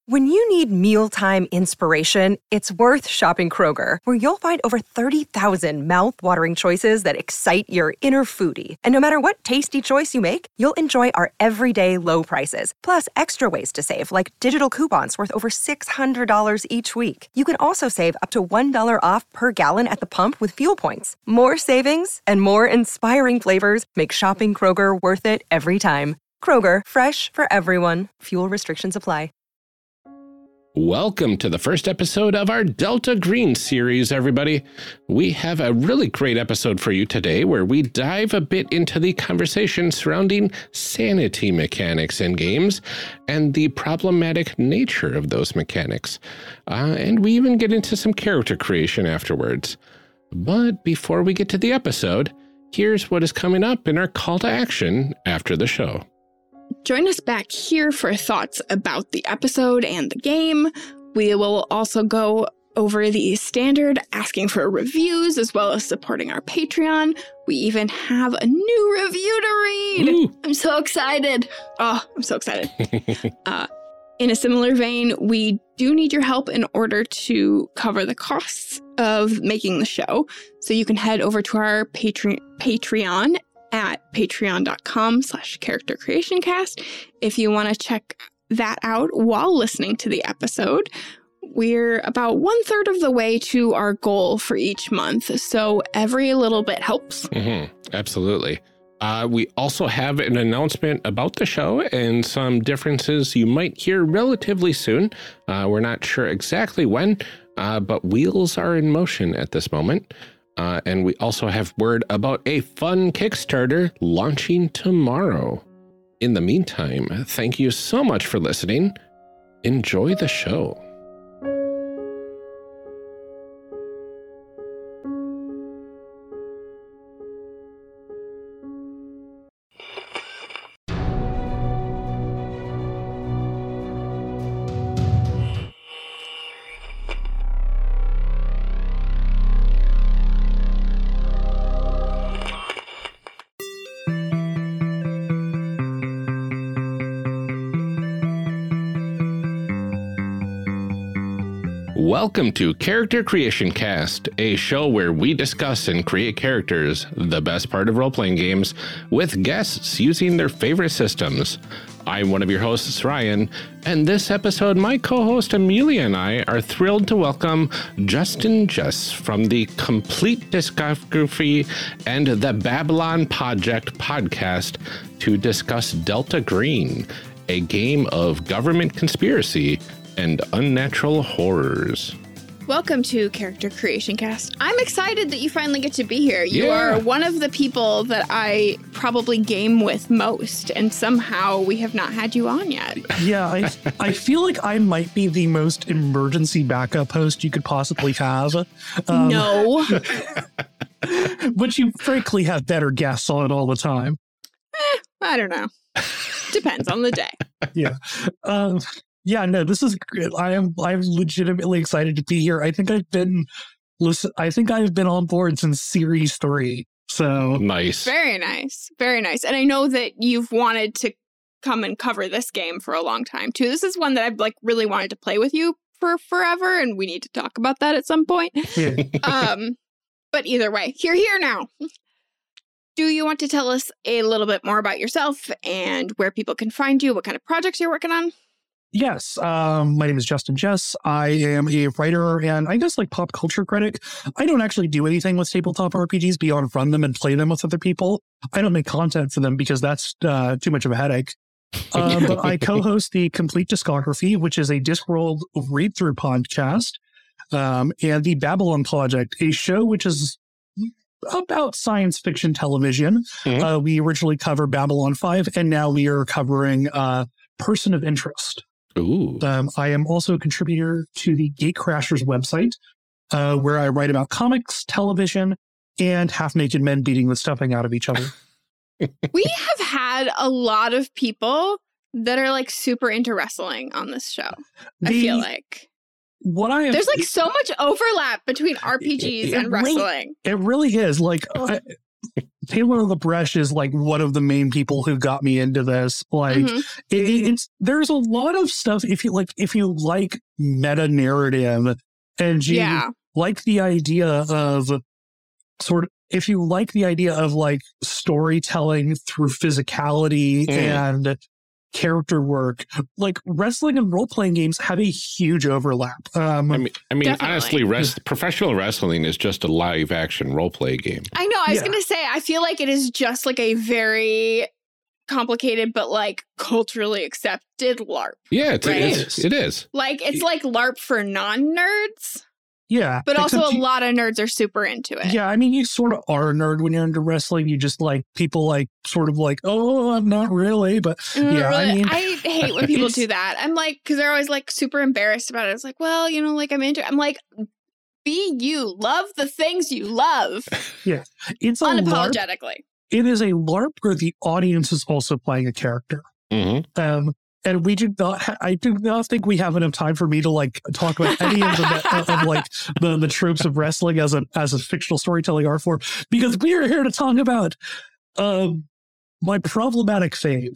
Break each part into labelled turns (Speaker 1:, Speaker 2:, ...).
Speaker 1: When you need mealtime inspiration, it's worth shopping Kroger, where you'll find over 30,000 mouth-watering choices that excite your inner foodie. And no matter what tasty choice you make, you'll enjoy our everyday low prices, plus extra ways to save, like digital coupons worth over $600 each week. You can also save up to $1 off per gallon at the pump with fuel points. More savings and more inspiring flavors make shopping Kroger worth it every time. Kroger, fresh for everyone. Fuel restrictions apply.
Speaker 2: Welcome to the first episode of our Delta Green series, everybody. We have a really great episode for you today where we dive a bit into the conversation surrounding sanity mechanics in games and the problematic nature of those mechanics. And we even get into some character creation afterwards. But before we get to the episode, here's what is coming up in our call to action after the show.
Speaker 3: Join us back here for thoughts about the episode and the game. We will also go over the standard asking for reviews as well as supporting our Patreon. We even have a new review to read.
Speaker 2: Ooh.
Speaker 3: I'm so excited. Oh, I'm so excited. In a similar vein, we do need your help in order to cover the costs of making the show. So you can head over to our Patreon at patreon.com/charactercreationcast if you want to check that out while listening to the episode. We're about 1/3 of the way to our goal for each month, so every little bit helps.
Speaker 2: Absolutely. We also have an announcement about the show and some differences you might hear relatively soon. We're not sure exactly when, but wheels are in motion at this moment. And we also have word about a fun Kickstarter launching tomorrow. In the meantime, thank you so much for listening. Enjoy the show. Welcome to Character Creation Cast, a show where we discuss and create characters, the best part of role-playing games, with guests using their favorite systems. I'm one of your hosts, Ryan, and this episode, my co-host Amelia and I are thrilled to welcome Justin Jess from the Complete Discography and the Babylon Project podcast to discuss Delta Green, a game of government conspiracy and unnatural horrors.
Speaker 3: Welcome to Character Creation Cast. I'm excited that you finally get to be here. You are one of the people that I probably game with most, and somehow we have not had you on yet.
Speaker 4: Yeah, I feel like I might be the most emergency backup host you could possibly have.
Speaker 3: No.
Speaker 4: But you frankly have better guests on it all the time.
Speaker 3: I don't know. Depends on the day.
Speaker 4: Yeah. Yeah, no, this is good. I'm legitimately excited to be here. I think I've been on board since series 3. So
Speaker 2: nice.
Speaker 3: Very nice. Very nice. And I know that you've wanted to come and cover this game for a long time too. This is one that I've really wanted to play with you for forever, and we need to talk about that at some point.
Speaker 4: Yeah.
Speaker 3: But either way, you're here now. Do you want to tell us a little bit more about yourself and where people can find you, what kind of projects you're working on?
Speaker 4: Yes, my name is Justin Jess. I am a writer and I guess pop culture critic. I don't actually do anything with tabletop RPGs beyond run them and play them with other people. I don't make content for them because that's too much of a headache. But I co-host the Complete Discography, which is a Discworld read-through podcast, and the Babylon Project, a show which is about science fiction television. Mm-hmm. We originally covered Babylon 5, and now we are covering Person of Interest.
Speaker 2: Ooh.
Speaker 4: I am also a contributor to the Gatecrashers website, where I write about comics, television, and half-naked men beating the stuffing out of each other.
Speaker 3: We have had a lot of people that are super into wrestling on this show. I feel like. There's so much overlap between RPGs and wrestling.
Speaker 4: It really is. Taylor Labresh is like one of the main people who got me into this. Like, it's there's a lot of stuff if you like meta narrative and you like the idea of if you like the idea of like storytelling through physicality and character work, like wrestling and role-playing games have a huge overlap.
Speaker 2: I mean, honestly, professional wrestling is just a live action role-play game.
Speaker 3: I know. I was going to say, I feel like it is just like a very complicated but like culturally accepted LARP.
Speaker 2: Yeah, it is.
Speaker 3: Like it's like LARP for non-nerds.
Speaker 4: Yeah.
Speaker 3: But also a lot of nerds are super into it.
Speaker 4: Yeah, I mean, you sort of are a nerd when you're into wrestling. You just like people like sort of like, oh, I'm not really. But yeah,
Speaker 3: really.
Speaker 4: I mean,
Speaker 3: I hate when people do that. I'm like, because they're always like super embarrassed about it. It's like, well, you know, like I'm into it. I'm like, be you. Love the things you love.
Speaker 4: Yeah. It's
Speaker 3: unapologetically.
Speaker 4: It is a LARP where the audience is also playing a character. And we do not. I do not think we have enough time for me to like talk about any of the tropes of wrestling as a fictional storytelling art form, because we are here to talk about my problematic fave.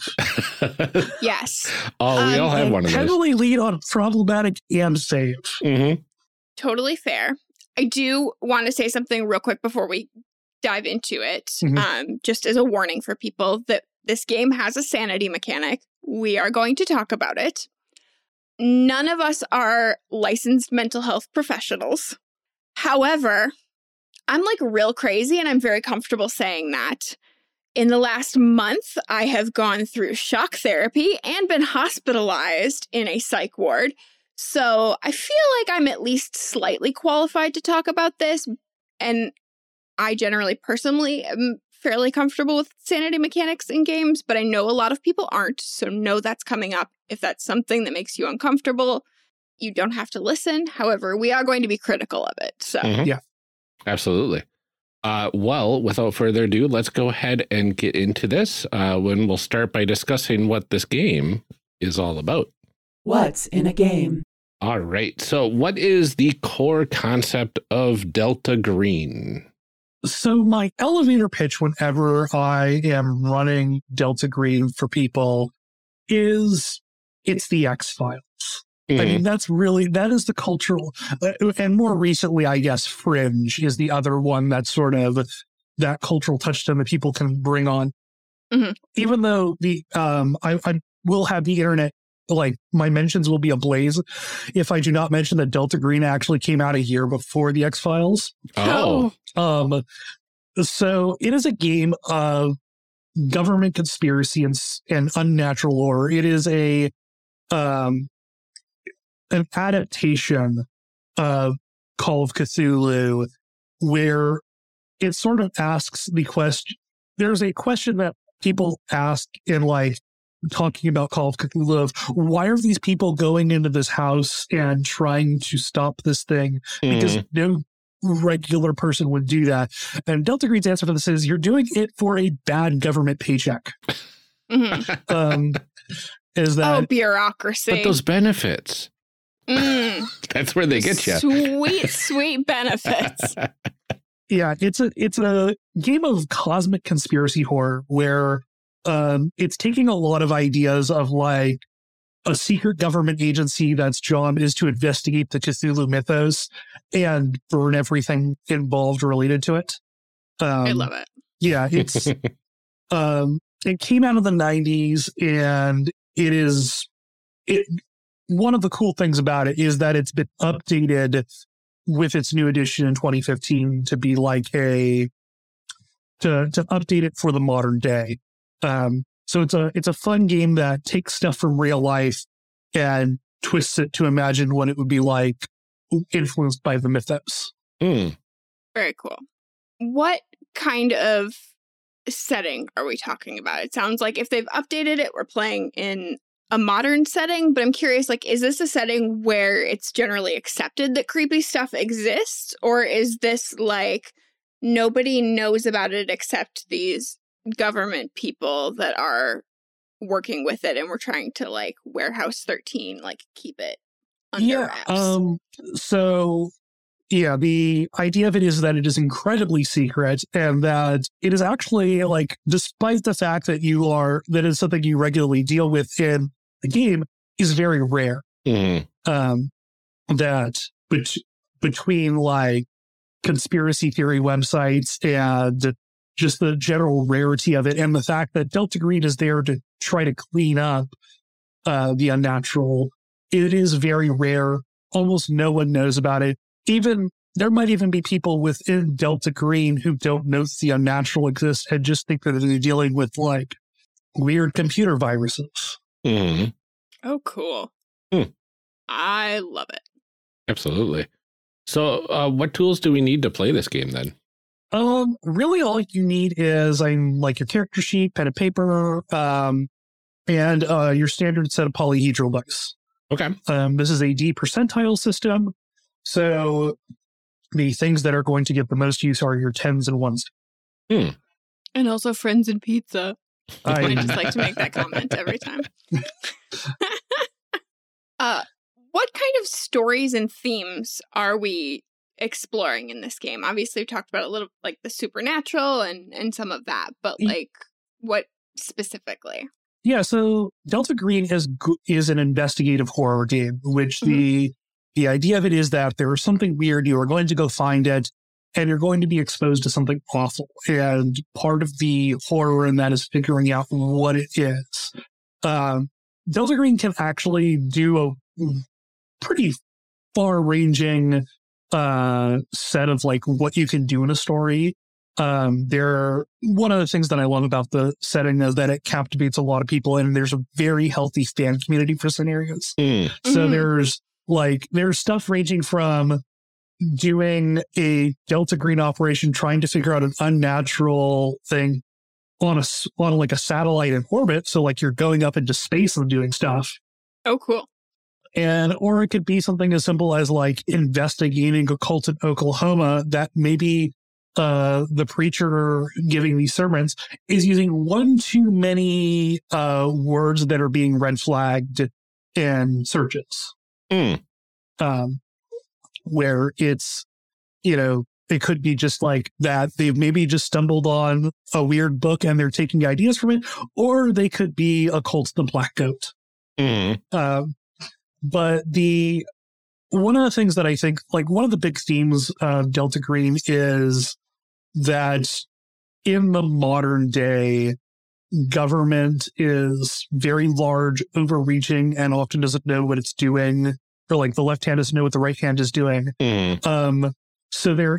Speaker 3: Yes.
Speaker 2: Oh, we all have one of those.
Speaker 4: Heavily lead on problematic and save.
Speaker 3: Totally fair. I do want to say something real quick before we dive into it. Just as a warning for people that this game has a sanity mechanic. We are going to talk about it. None of us are licensed mental health professionals. However, I'm like real crazy, and I'm very comfortable saying that. In the last month, I have gone through shock therapy and been hospitalized in a psych ward. So I feel like I'm at least slightly qualified to talk about this. And I generally personally am fairly comfortable with sanity mechanics in games, but I know a lot of people aren't, so know that's coming up. If that's something that makes you uncomfortable, you don't have to listen. However, we are going to be critical of it. So
Speaker 4: yeah,
Speaker 2: absolutely. Well, without further ado, let's go ahead and get into this. When we'll start by discussing what this game is all about.
Speaker 5: What's in a game?
Speaker 2: All right. So what is the core concept of Delta Green?
Speaker 4: So my elevator pitch whenever I am running Delta Green for people is it's the X-Files. I mean, that is the cultural, and more recently, I guess, Fringe is the other one that's sort of that cultural touchstone that people can bring on. Even though I will have the internet, like my mentions will be ablaze if I do not mention that Delta Green actually came out a year before the X-Files. So it is a game of government conspiracy and unnatural lore. It is an adaptation of Call of Cthulhu, where it sort of asks the question. There's a question that people ask in like talking about Call of Cthulhu of why are these people going into this house and trying to stop this thing? Because no regular person would do that. And Delta Green's answer to this is you're doing it for a bad government paycheck. Is that
Speaker 3: bureaucracy?
Speaker 2: But those benefits. That's where they get you.
Speaker 3: Sweet benefits.
Speaker 4: Yeah, it's a game of cosmic conspiracy horror where it's taking a lot of ideas of like a secret government agency that's job is to investigate the Cthulhu mythos and burn everything involved related to it.
Speaker 3: I love it.
Speaker 4: Yeah, it's it came out of the 90s, and one of the cool things about it is that it's been updated with its new edition in 2015 to be like to update it for the modern day. So it's a fun game that takes stuff from real life and twists it to imagine what it would be like influenced by the mythos.
Speaker 3: Very cool. What kind of setting are we talking about? It sounds like if they've updated it, we're playing in a modern setting, but I'm curious, like, is this a setting where it's generally accepted that creepy stuff exists? Or is this like nobody knows about it except these government people that are working with it, and we're trying to like Warehouse 13, like keep it under wraps?
Speaker 4: So Yeah, the idea of it is that it is incredibly secret and that it is actually like, despite the fact that that is something you regularly deal with in the game, is very rare. That between like conspiracy theory websites and just the general rarity of it and the fact that Delta Green is there to try to clean up the unnatural, it is very rare. Almost no one knows about it. Even there might even be people within Delta Green who don't know the unnatural exists and just think that they're dealing with like weird computer viruses.
Speaker 3: Oh, cool. I love it.
Speaker 2: Absolutely. So what tools do we need to play this game then?
Speaker 4: Really all you need is like your character sheet, pen and paper, and your standard set of polyhedral dice.
Speaker 2: Okay.
Speaker 4: This is a D percentile system. So the things that are going to get the most use are your 10s and 1s.
Speaker 3: And also friends and pizza. I just like to make that comment every time. What kind of stories and themes are we exploring in this game? Obviously, we talked about a little like the supernatural and some of that, but like what specifically?
Speaker 4: Yeah, so Delta Green is an investigative horror game, which the idea of it is that there is something weird, you are going to go find it, and you're going to be exposed to something awful. And part of the horror in that is figuring out what it is. Delta Green can actually do a pretty far-ranging set of like what you can do in a story. One of the things that I love about the setting is that it captivates a lot of people, and there's a very healthy fan community for scenarios. So there's stuff ranging from doing a Delta Green operation, trying to figure out an unnatural thing on like a satellite in orbit. So like you're going up into space and doing stuff.
Speaker 3: Oh, cool.
Speaker 4: Or it could be something as simple as like investigating a cult in Oklahoma that maybe the preacher giving these sermons is using one too many words that are being red flagged in searches. Where it's, it could be just like that they've maybe just stumbled on a weird book and they're taking ideas from it, or they could be a cult of the Black Goat. But one of the things that I think, like one of the big themes of Delta Green is that in the modern day, government is very large, overreaching, and often doesn't know what it's doing, or like the left hand doesn't know what the right hand is doing. So there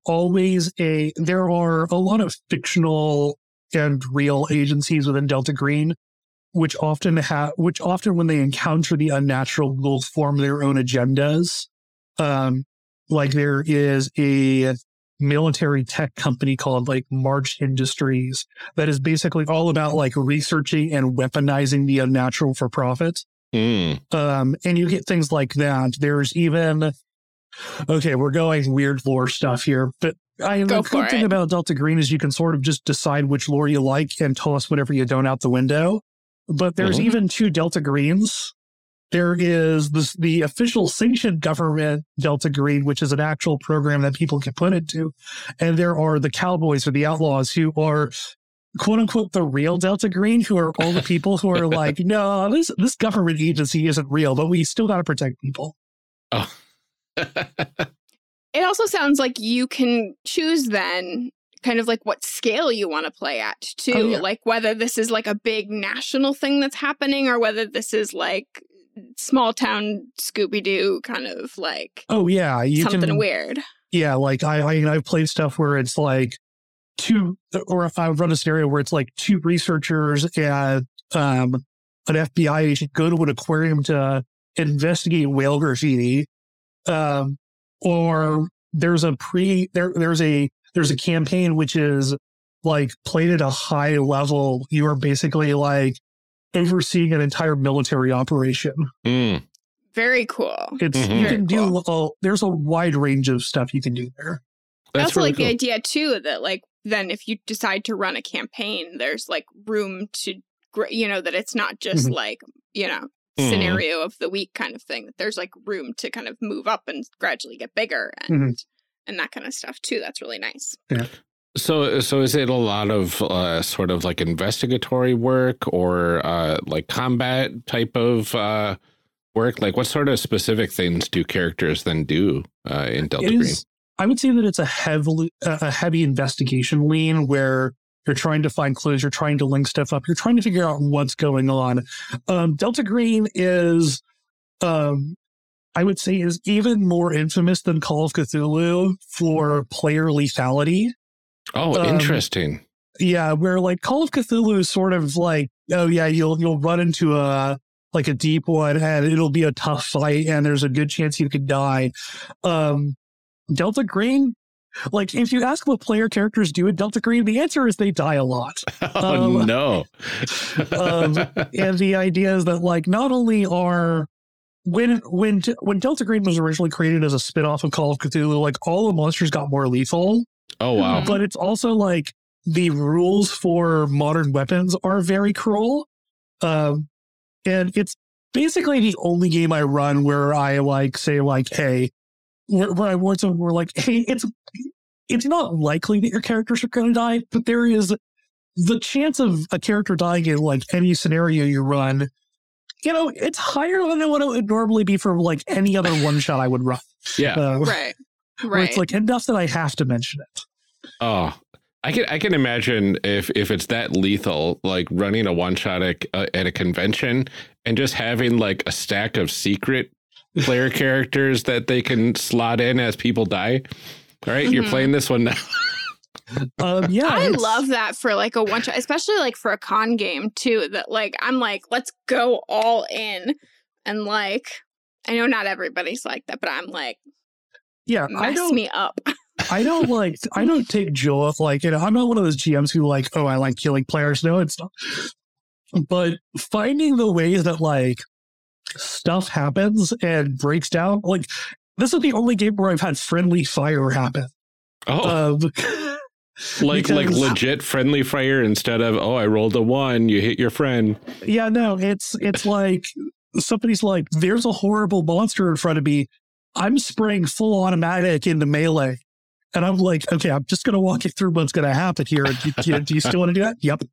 Speaker 4: are a lot of fictional and real agencies within Delta Green, which often when they encounter the unnatural will form their own agendas. Like there is a military tech company called like March Industries that is basically all about like researching and weaponizing the unnatural for profit. And you get things like that. There's even, okay, we're going weird lore stuff here, but the cool thing about Delta Green is you can sort of just decide which lore you like and toss whatever you don't out the window. But there's even two Delta Greens. There is the official sanctioned government Delta Green, which is an actual program that people can put into. And there are the cowboys or the outlaws who are, quote unquote, the real Delta Green, who are all the people who are like, no, this government agency isn't real, but we still got to protect people.
Speaker 2: Oh.
Speaker 3: It also sounds like you can choose then kind of like what scale you want to play at too. Oh, yeah. Like whether this is like a big national thing that's happening or whether this is like small town Scooby-Doo kind of like something weird.
Speaker 4: Yeah, like I've played stuff where it's like or if I run a scenario where it's like two researchers and an FBI agent go to an aquarium to investigate whale graffiti. Or there's a campaign which is like played at a high level. You are basically like overseeing an entire military operation.
Speaker 3: Very cool.
Speaker 4: There's a wide range of stuff you can do there.
Speaker 3: I also really like the idea too that like then if you decide to run a campaign, there's like room to, that it's not just like, scenario of the week kind of thing, that there's like room to kind of move up and gradually get bigger and that kind of stuff too. That's really nice.
Speaker 4: Yeah.
Speaker 2: So is it a lot of sort of like investigatory work or like combat type of work? Like what sort of specific things do characters then do in Delta Green?
Speaker 4: I would say that it's a heavy investigation lean where you're trying to find clues, you're trying to link stuff up, you're trying to figure out what's going on. Delta Green is, I would say, is even more infamous than Call of Cthulhu for player lethality.
Speaker 2: Oh, interesting.
Speaker 4: Yeah, where like Call of Cthulhu is sort of like, oh yeah, you'll run into a deep one and it'll be a tough fight and there's a good chance you could die. Delta Green, like if you ask what player characters do at Delta Green, the answer is they die a lot.
Speaker 2: Oh no.
Speaker 4: And the idea is that like not only are when Delta Green was originally created as a spin-off of Call of Cthulhu, like all the monsters got more lethal.
Speaker 2: Oh wow.
Speaker 4: But it's also like the rules for modern weapons are very cruel. And it's basically the only game I run where I like say like, hey, where I warn someone, we're like, hey, it's not likely that your characters are going to die, but there is the chance of a character dying in like any scenario you run. You know, it's higher than what it would normally be for like any other one shot I would run.
Speaker 2: Yeah.
Speaker 3: Right.
Speaker 4: Where it's like enough that I have to mention it.
Speaker 2: Oh, I can imagine if it's that lethal, like running a one shot at a convention and just having like a stack of secret player characters that they can slot in as people die. All right, you're playing this one now.
Speaker 4: Yeah,
Speaker 3: I love that for like a one shot, especially like for a con game too. That like I'm like, let's go all in, and like I know not everybody's like that, but I'm like,
Speaker 4: yeah,
Speaker 3: mess me up.
Speaker 4: I don't take joy of like, you know, I'm not one of those GMs who like, oh, I like killing players. No, it's not. But finding the ways that like stuff happens and breaks down, like this is the only game where I've had friendly fire happen.
Speaker 2: Oh, like legit friendly fire instead of, oh, I rolled a 1, you hit your friend.
Speaker 4: Yeah, no, it's like somebody's like, there's a horrible monster in front of me. I'm spraying full automatic into melee. And I'm like, okay, I'm just going to walk you through what's going to happen here. Do you still want to do that? Yep.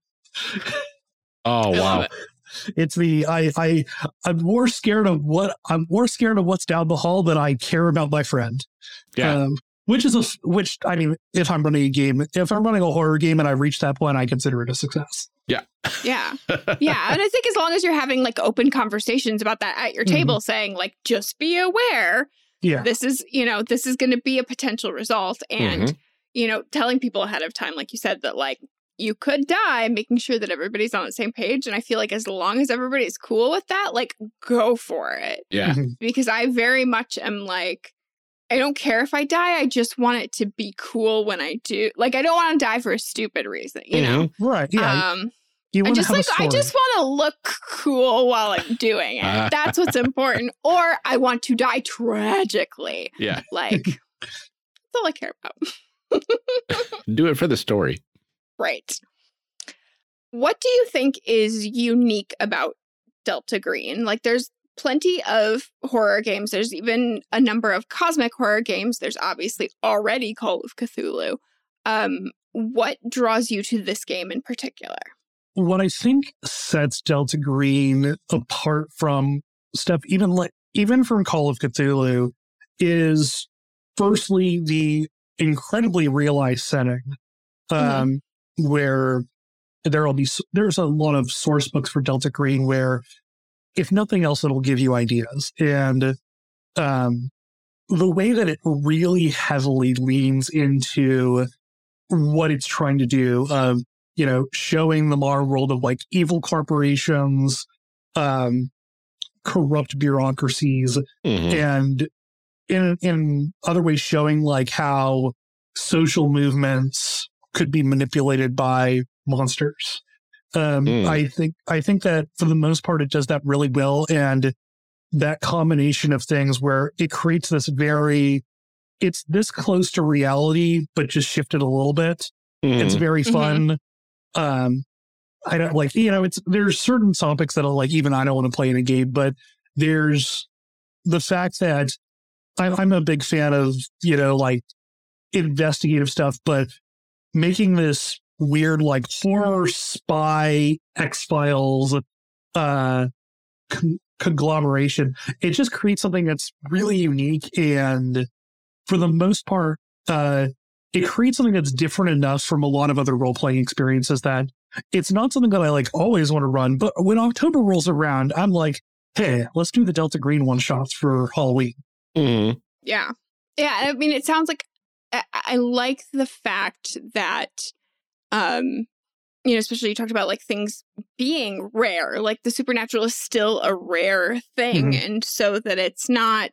Speaker 2: Oh, wow.
Speaker 4: It's I'm more scared of what's down the hall than I care about my friend.
Speaker 2: Yeah.
Speaker 4: Which I mean, if I'm running a horror game and I reach that point, I consider it a success.
Speaker 2: Yeah.
Speaker 3: Yeah. Yeah. And I think as long as you're having like open conversations about that at your table, saying like, just be aware.
Speaker 4: Yeah.
Speaker 3: This is going to be a potential result. And, you know, telling people ahead of time, like you said, that like you could die, making sure that everybody's on the same page. And I feel like as long as everybody's cool with that, like go for it.
Speaker 2: Yeah.
Speaker 3: Because I very much am like, I don't care if I die. I just want it to be cool when I do. Like, I don't want to die for a stupid reason, you know?
Speaker 4: Right. Yeah.
Speaker 3: I just want to look cool while I'm doing it. That's what's important. Or I want to die tragically.
Speaker 2: Yeah.
Speaker 3: Like, that's all I care about.
Speaker 2: Do it for the story.
Speaker 3: Right. What do you think is unique about Delta Green? Like, there's plenty of horror games. There's even a number of cosmic horror games. There's obviously already Call of Cthulhu. What draws you to this game in particular?
Speaker 4: What I think sets Delta Green apart from stuff even from Call of Cthulhu is firstly the incredibly realized setting, where there's a lot of source books for Delta Green where, if nothing else, it'll give you ideas. And the way that it really heavily leans into what it's trying to do, you know, showing the modern world of like evil corporations, corrupt bureaucracies, and in other ways showing like how social movements could be manipulated by monsters. I think that for the most part, it does that really well. And that combination of things where it creates it's this close to reality, but just shifted a little bit. It's very fun. I don't like, there's certain topics that even I don't want to play in a game, but there's the fact that I'm a big fan of, investigative stuff, but making this weird, horror spy X-Files conglomeration, it just creates something that's really unique. And for the most part, it creates something that's different enough from a lot of other role-playing experiences that it's not something that I always want to run. But when October rolls around, I'm like, hey, let's do the Delta Green one-shots for Halloween.
Speaker 2: Mm-hmm.
Speaker 3: Yeah. Yeah. I mean, it sounds like I like the fact that, especially you talked about things being rare, the supernatural is still a rare thing. Mm-hmm. And so that it's not,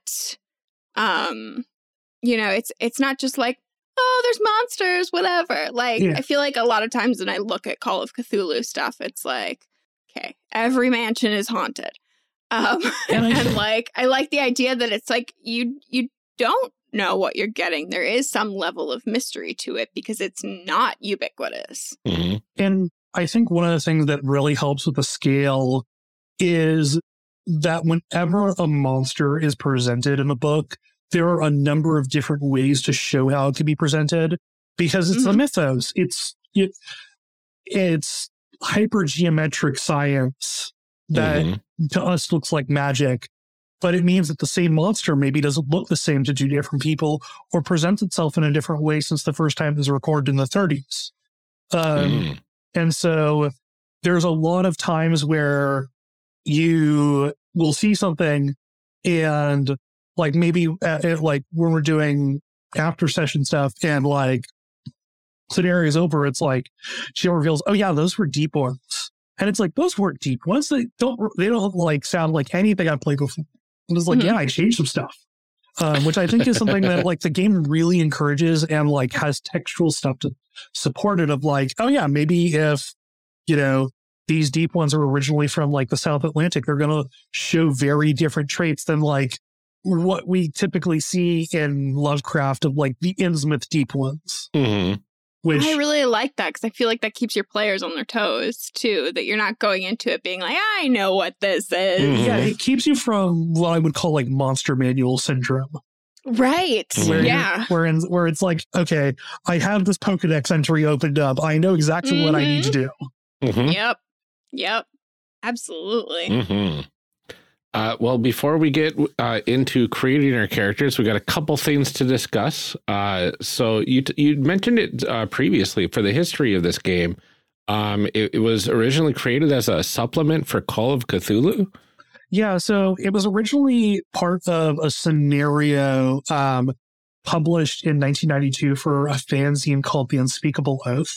Speaker 3: it's not just oh, there's monsters, whatever. I feel like a lot of times when I look at Call of Cthulhu stuff, it's okay, every mansion is haunted. And I like the idea that it's you don't know what you're getting. There is some level of mystery to it because it's not ubiquitous.
Speaker 2: Mm-hmm.
Speaker 4: And I think one of the things that really helps with the scale is that whenever a monster is presented in the book, there are a number of different ways to show how it can be presented because it's a mythos. It's hypergeometric science that to us looks like magic, but it means that the same monster maybe doesn't look the same to two different people or presents itself in a different way since the first time it was recorded in the 30s. And so there's a lot of times where you will see something and maybe when we're doing after session stuff and scenario's over, it's she reveals, oh yeah, those were deep ones. And it's those weren't deep ones. They don't sound like anything I've played before. And it's yeah, I changed some stuff. Which I think is something that the game really encourages and has textual stuff to support it of oh yeah, maybe if, these deep ones are originally from the South Atlantic, they're going to show very different traits than what we typically see in Lovecraft of the Innsmouth deep ones.
Speaker 2: Mm-hmm.
Speaker 4: Which
Speaker 3: I really like that because I feel like that keeps your players on their toes too, that you're not going into it being I know what this is.
Speaker 4: Mm-hmm. Yeah, it keeps you from what I would call monster manual syndrome.
Speaker 3: Right.
Speaker 4: Where it's okay, I have this Pokedex entry opened up. I know exactly what I need to do.
Speaker 2: Mm-hmm.
Speaker 3: Yep. Absolutely.
Speaker 2: Mm-hmm. Well, before we get into creating our characters, we got a couple things to discuss. So you mentioned it previously for the history of this game. It was originally created as a supplement for Call of Cthulhu.
Speaker 4: Yeah, so it was originally part of a scenario published in 1992 for a fanzine called The Unspeakable Oath.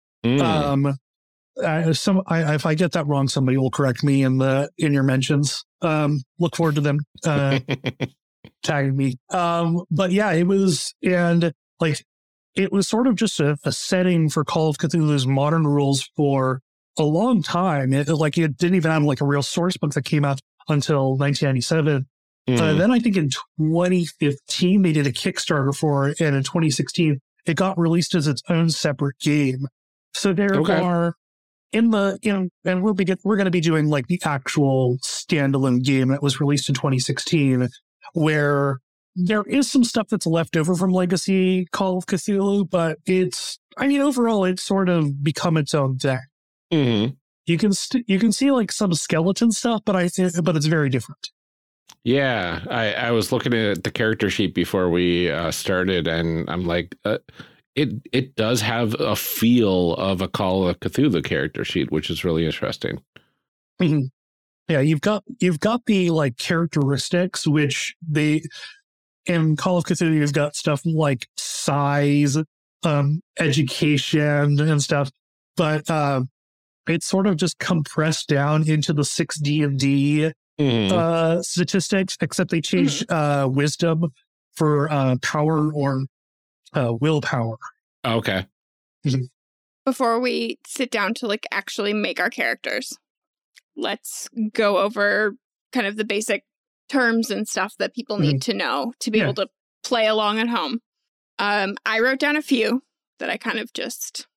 Speaker 4: If I get that wrong, somebody will correct me in your mentions. Look forward to them tagging me. But yeah, it was, and it was sort of just a setting for Call of Cthulhu's modern rules for a long time. It didn't even have a real source book that came out until 1997. Then I think in 2015 they did a Kickstarter for it, and in 2016 it got released as its own separate game. So there are. And we're going to be doing the actual standalone game that was released in 2016, where there is some stuff that's left over from Legacy Call of Cthulhu, but overall it's sort of become its own thing.
Speaker 2: Mm-hmm.
Speaker 4: You can see some skeleton stuff, but it's very different.
Speaker 2: Yeah, I was looking at the character sheet before we started, and I'm It does have a feel of a Call of Cthulhu character sheet, which is really interesting.
Speaker 4: Mm-hmm. Yeah, you've got the characteristics, which in Call of Cthulhu you've got stuff like size, education, and stuff, but it's sort of just compressed down into the 6 D&D statistics, except they changed wisdom for power or willpower.
Speaker 2: Okay.
Speaker 3: Before we sit down to actually make our characters, let's go over kind of the basic terms and stuff that people need to know to be able to play along at home. I wrote down a few that I kind of just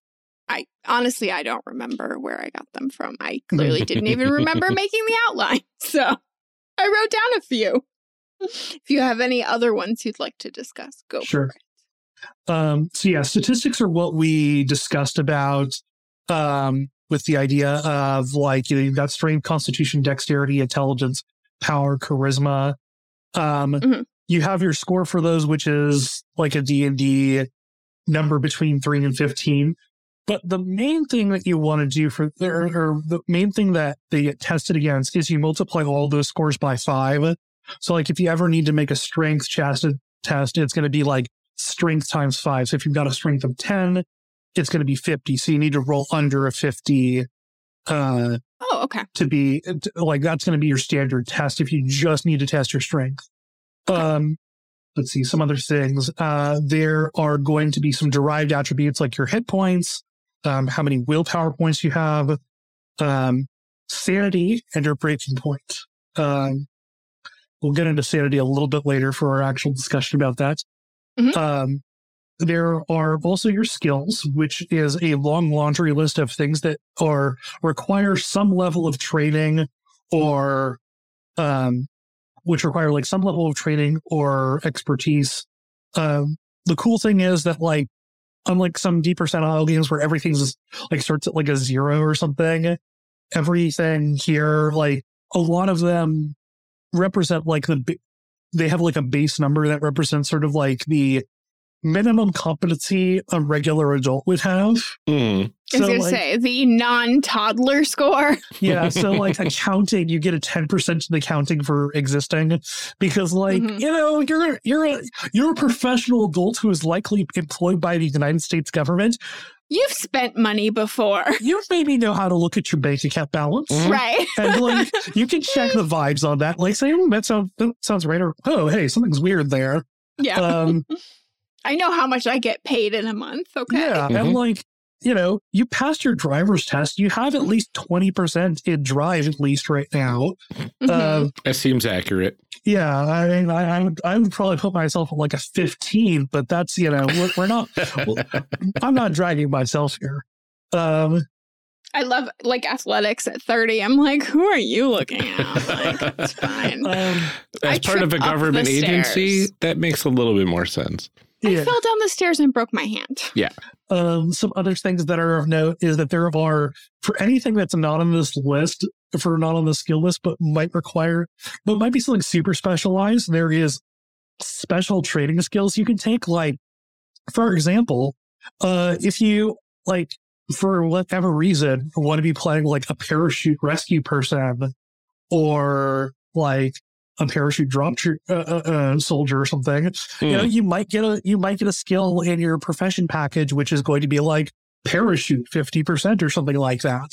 Speaker 3: Honestly, I don't remember where I got them from. I clearly didn't even remember making the outline. So I wrote down a few. If you have any other ones you'd like to discuss, go for it.
Speaker 4: So yeah, statistics are what we discussed about with the idea of like, you've got strength, constitution, dexterity, intelligence, power, charisma. You have your score for those, which is like a D&D number between 3 and 15. But the main thing that you want to do or the main thing that they get tested against is you multiply all those scores by 5. So like if you ever need to make a strength test, it's going to be like strength times 5. So if you've got a strength of 10, it's going to be 50. So you need to roll under a 50.
Speaker 3: Okay.
Speaker 4: To be like, that's going to be your standard test if you just need to test your strength. Let's see some other things. There are going to be some derived attributes like your hit points, how many willpower points you have, sanity, and your breaking point. We'll get into sanity a little bit later for our actual discussion about that. There are also your skills, which is a long laundry list of things that require some level of training or which require like some level of training or expertise. The cool thing is that like, unlike some D percentile games where everything's like starts at like a 0 or something, everything here, like a lot of them represent like they have like a base number that represents sort of like the minimum competency a regular adult would have.
Speaker 3: I was going to say, the non-toddler score.
Speaker 4: Yeah, so like accounting, you get a 10% to the accounting for existing because like, you're a professional adult who is likely employed by the United States government.
Speaker 3: You've spent money before.
Speaker 4: You maybe know how to look at your bank account balance.
Speaker 3: Right.
Speaker 4: And like, you can check the vibes on that. Like say, that sounds right. Or, oh, hey, something's weird there.
Speaker 3: Yeah. I know how much I get paid in a month. Okay.
Speaker 4: Yeah. And like, you passed your driver's test. You have at least 20% in drive, at least right now.
Speaker 2: That seems accurate.
Speaker 4: Yeah. I mean, I would probably put myself at like a 15, but that's, we're not, I'm not dragging myself here.
Speaker 3: I love like athletics at 30. I'm like, who are you looking at? Like, it's fine.
Speaker 2: As part of a government agency, that makes a little bit more sense.
Speaker 3: I fell down the stairs and broke my hand.
Speaker 2: Yeah.
Speaker 4: Some other things that are of note is that there are, for anything that's not on this list, not on the skill list, but might be something super specialized, there is special training skills you can take. Like, for example, if you, like, for whatever reason, want to be playing, like, a parachute rescue person or, like, a parachute drop soldier or something, you might get a skill in your profession package, which is going to be like parachute 50% or something like that.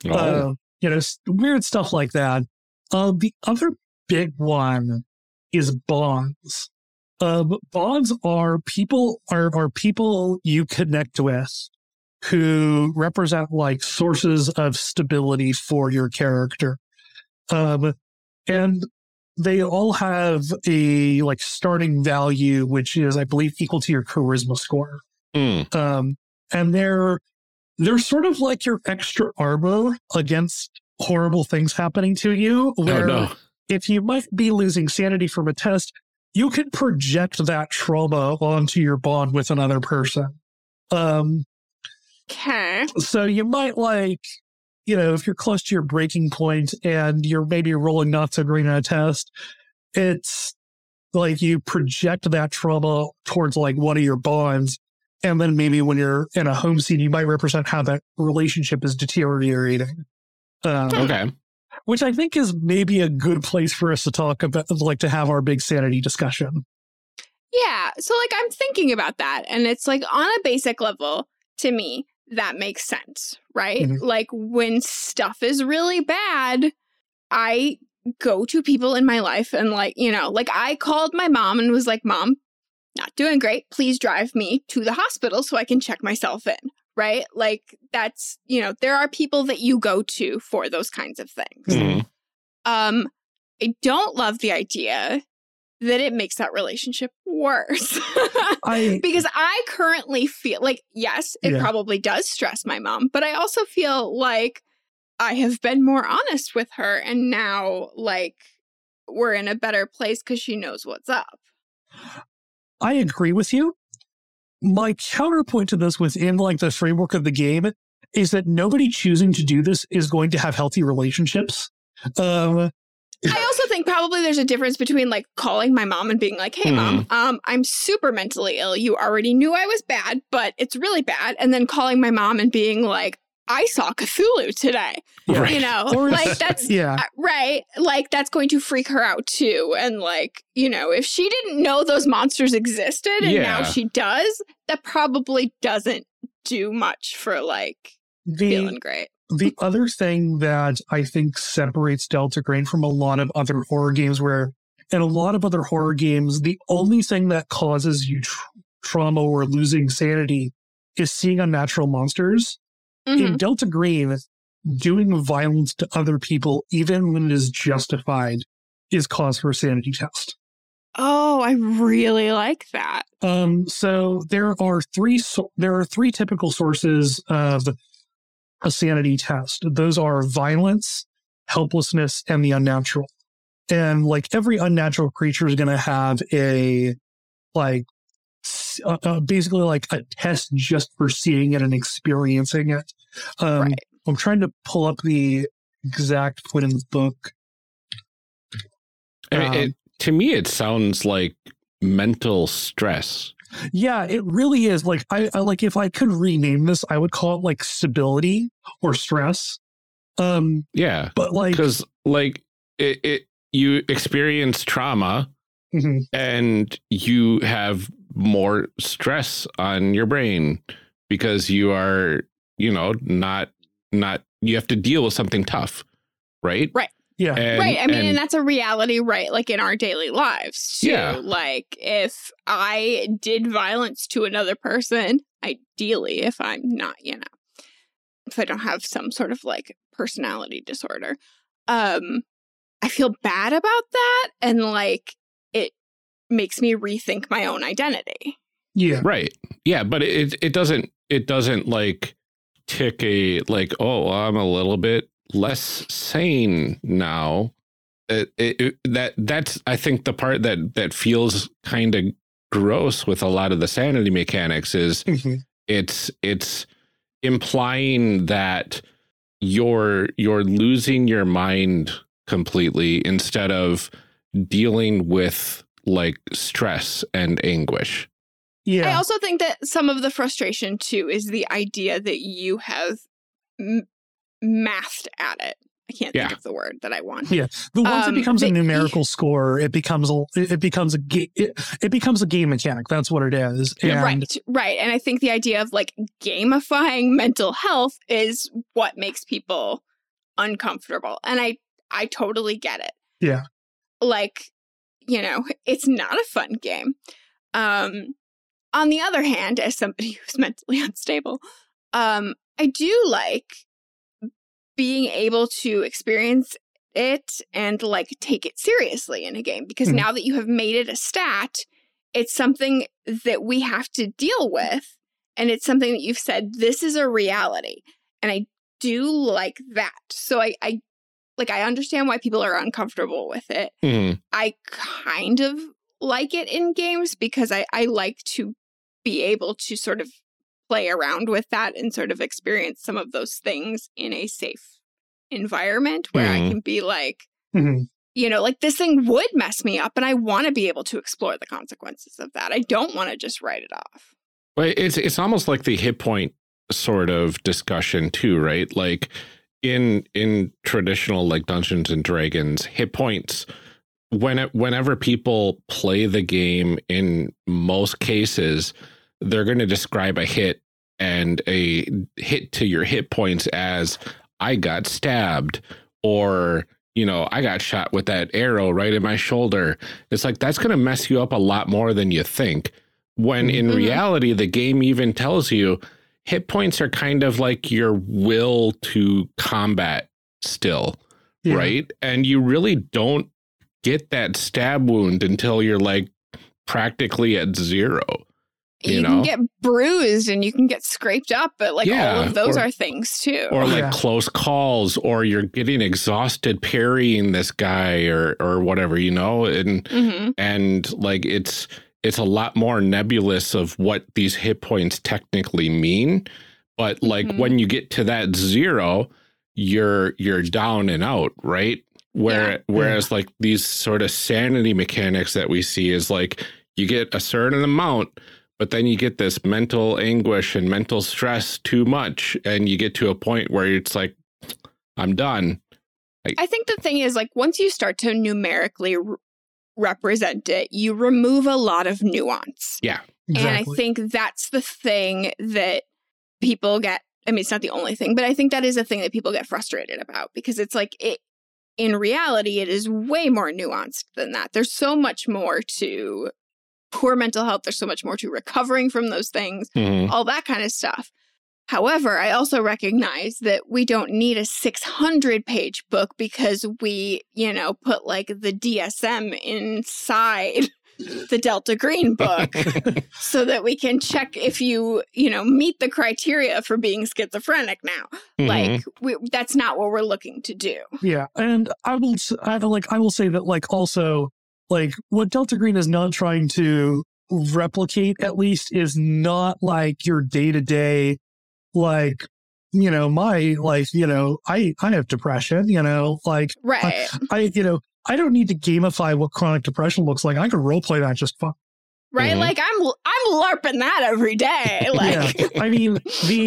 Speaker 4: Weird stuff like that. The other big one is bonds. Bonds are people you connect with who represent like sources of stability for your character. And they all have a like starting value, which is, I believe, equal to your charisma score. And they're sort of like your extra armor against horrible things happening to you. Where if you might be losing sanity from a test, you can project that trauma onto your bond with another person.
Speaker 3: Okay.
Speaker 4: So you might like, if you're close to your breaking point and you're maybe rolling not so great on a test, it's like you project that trauma towards like one of your bonds. And then maybe when you're in a home scene, you might represent how that relationship is deteriorating.
Speaker 2: Okay.
Speaker 4: Which I think is maybe a good place for us to talk about, like to have our big sanity discussion.
Speaker 3: Yeah. So like I'm thinking about that and it's like on a basic level to me, that makes sense, right?
Speaker 4: Mm-hmm.
Speaker 3: Like when stuff is really bad, I go to people in my life and like, like I called my mom and was like, Mom, not doing great. Please drive me to the hospital so I can check myself in, right? Like that's, there are people that you go to for those kinds of things.
Speaker 2: Mm-hmm.
Speaker 3: I don't love the idea that it makes that relationship worse. Because I currently feel like, yes, it probably does stress my mom, but I also feel like I have been more honest with her, and now, like, we're in a better place because she knows what's up.
Speaker 4: I agree with you. My counterpoint to this within, like, the framework of the game is that nobody choosing to do this is going to have healthy relationships. I
Speaker 3: also think probably there's a difference between, like, calling my mom and being like, hey, Mom, I'm super mentally ill. You already knew I was bad, but it's really bad. And then calling my mom and being like, I saw Cthulhu today.
Speaker 2: Right.
Speaker 3: You know, like, that's right. Like, that's going to freak her out too. And, like, you know, if she didn't know those monsters existed and now she does, that probably doesn't do much for, like, feeling great.
Speaker 4: The other thing that I think separates Delta Green from a lot of other horror games, where in a lot of other horror games, the only thing that causes you trauma or losing sanity is seeing unnatural monsters. In Delta Green, doing violence to other people, even when it is justified, is cause for a sanity test.
Speaker 3: Oh, I really like that.
Speaker 4: So there are three typical sources of a sanity test. Those are violence, helplessness, and the unnatural. And, like, every unnatural creature is going to have a, like, basically like a test just for seeing it and experiencing it. I'm trying to pull up the exact point in the book.
Speaker 2: To me, it sounds like mental stress.
Speaker 4: Yeah, it really is. Like, I like, if I could rename this, I would call it like stability or stress.
Speaker 2: Yeah,
Speaker 4: but like,
Speaker 2: because like you experience trauma and you have more stress on your brain because you are, you know, not you have to deal with something tough, right?
Speaker 3: Right.
Speaker 4: Yeah.
Speaker 3: Right. I mean, and that's a reality, right? Like, in our daily lives too.
Speaker 2: Yeah.
Speaker 3: Like, if I did violence to another person, ideally, if I'm not, you know, if I don't have some sort of, like, personality disorder, I feel bad about that. And, like, it makes me rethink my own identity.
Speaker 4: Yeah.
Speaker 2: Right. Yeah. But it doesn't like tick a, like, oh, I'm a little bit less sane now. That's I think the part that feels kind of gross with a lot of the sanity mechanics is it's implying that you're losing your mind completely instead of dealing with, like, stress and anguish.
Speaker 4: Yeah.
Speaker 3: I also think that some of the frustration too is the idea that you have mathed at it. I can't think of the word that I want.
Speaker 4: Yeah, the once it becomes a numerical score, it becomes a game mechanic. That's what it is. And
Speaker 3: right. And I think the idea of, like, gamifying mental health is what makes people uncomfortable. And I totally get it.
Speaker 4: Yeah, like,
Speaker 3: you know, it's not a fun game. On the other hand, as somebody who's mentally unstable, I do like being able to experience it and, like, take it seriously in a game, because now that you have made it a stat, it's something that we have to deal with, and it's something that you've said, this is a reality, and I do like that. So I understand why people are uncomfortable with it. I kind of like it in games because I like to be able to sort of play around with that and sort of experience some of those things in a safe environment where I can be like, you know, like, this thing would mess me up and I want to be able to explore the consequences of that. I don't want to just write it off.
Speaker 2: Well, it's almost like the hit point sort of discussion too, right? Like in traditional, like, Dungeons and Dragons, hit points, whenever people play the game, in most cases, they're going to describe a hit and a hit to your hit points as, I got stabbed, or, you know, I got shot with that arrow right in my shoulder. It's like, that's going to mess you up a lot more than you think. When in reality, the game even tells you hit points are kind of like your will to combat still, right? And you really don't get that stab wound until you're, like, practically at zero.
Speaker 3: You can get bruised and you can get scraped up, but like all of those are things too.
Speaker 2: Or like close calls, or you're getting exhausted parrying this guy or whatever, and like it's a lot more nebulous of what these hit points technically mean. But like when you get to that zero, you're down and out, right? Whereas like these sort of sanity mechanics that we see is like you get a certain amount, but then you get this mental anguish and mental stress too much, and you get to a point where it's like, I'm done.
Speaker 3: I think the thing is, like, once you start to numerically represent it, you remove a lot of nuance.
Speaker 2: Yeah.
Speaker 4: Exactly.
Speaker 3: And I think that's the thing that people get. I mean, it's not the only thing, but I think that is a thing that people get frustrated about, because it's like in reality, it is way more nuanced than that. There's so much more to poor mental health. There's so much more to recovering from those things, all that kind of stuff. However, I also recognize that we don't need a 600-page book because we, put like the DSM inside the Delta Green book so that we can check if you meet the criteria for being schizophrenic now. Like, that's not what we're looking to do.
Speaker 4: Yeah. And I will say that, like, also, like, what Delta Green is not trying to replicate, at least, is not like your day-to-day, like, my life, I have depression, like,
Speaker 3: right.
Speaker 4: I don't need to gamify what chronic depression looks like. I can roleplay that just fine.
Speaker 3: Right? Like, I'm LARPing that every day. Like,
Speaker 4: yeah. I mean,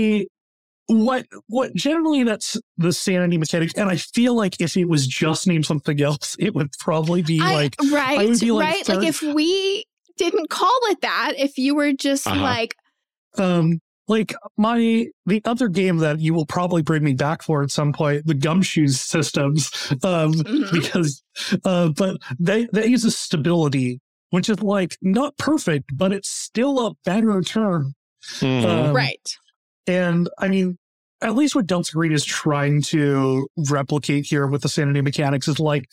Speaker 4: what generally that's the sanity mechanic, and I feel like if it was just named something else, it would probably be
Speaker 3: right. Like if we didn't call it that, if you were just like
Speaker 4: the other game that you will probably bring me back for at some point, the Gumshoes systems, because but they use a stability, which is like not perfect, but it's still a better term.
Speaker 3: Right.
Speaker 4: And I mean, at least what Delta Green is trying to replicate here with the sanity mechanics is like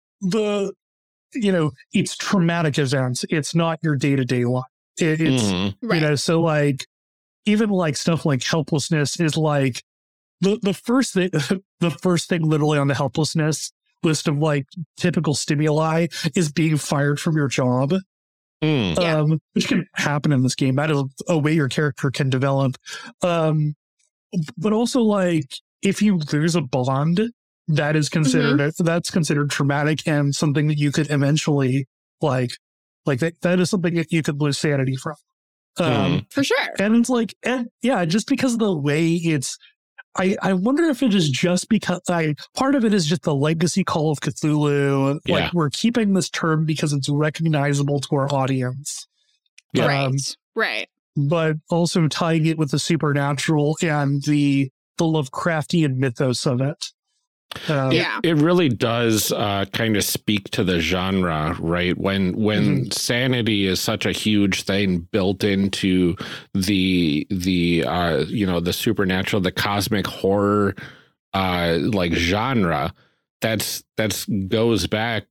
Speaker 4: it's traumatic events. It's not your day-to-day life. It's, so like, even like stuff like helplessness is like the first thing literally on the helplessness list of like typical stimuli is being fired from your job. Which can happen in this game. That is a way your character can develop. But also, like, if you lose a bond, that is considered that's considered traumatic and something that you could eventually that is something that you could lose sanity from.
Speaker 3: For sure.
Speaker 4: And it's like, just because of the way it's, I wonder if it is just because part of it is just the legacy Call of Cthulhu. Like, we're keeping this term because it's recognizable to our audience.
Speaker 3: Right.
Speaker 4: But also tying it with the supernatural and the Lovecraftian mythos of it.
Speaker 2: It really does kind of speak to the genre, right? When sanity is such a huge thing built into the supernatural, the cosmic horror like genre, that's goes back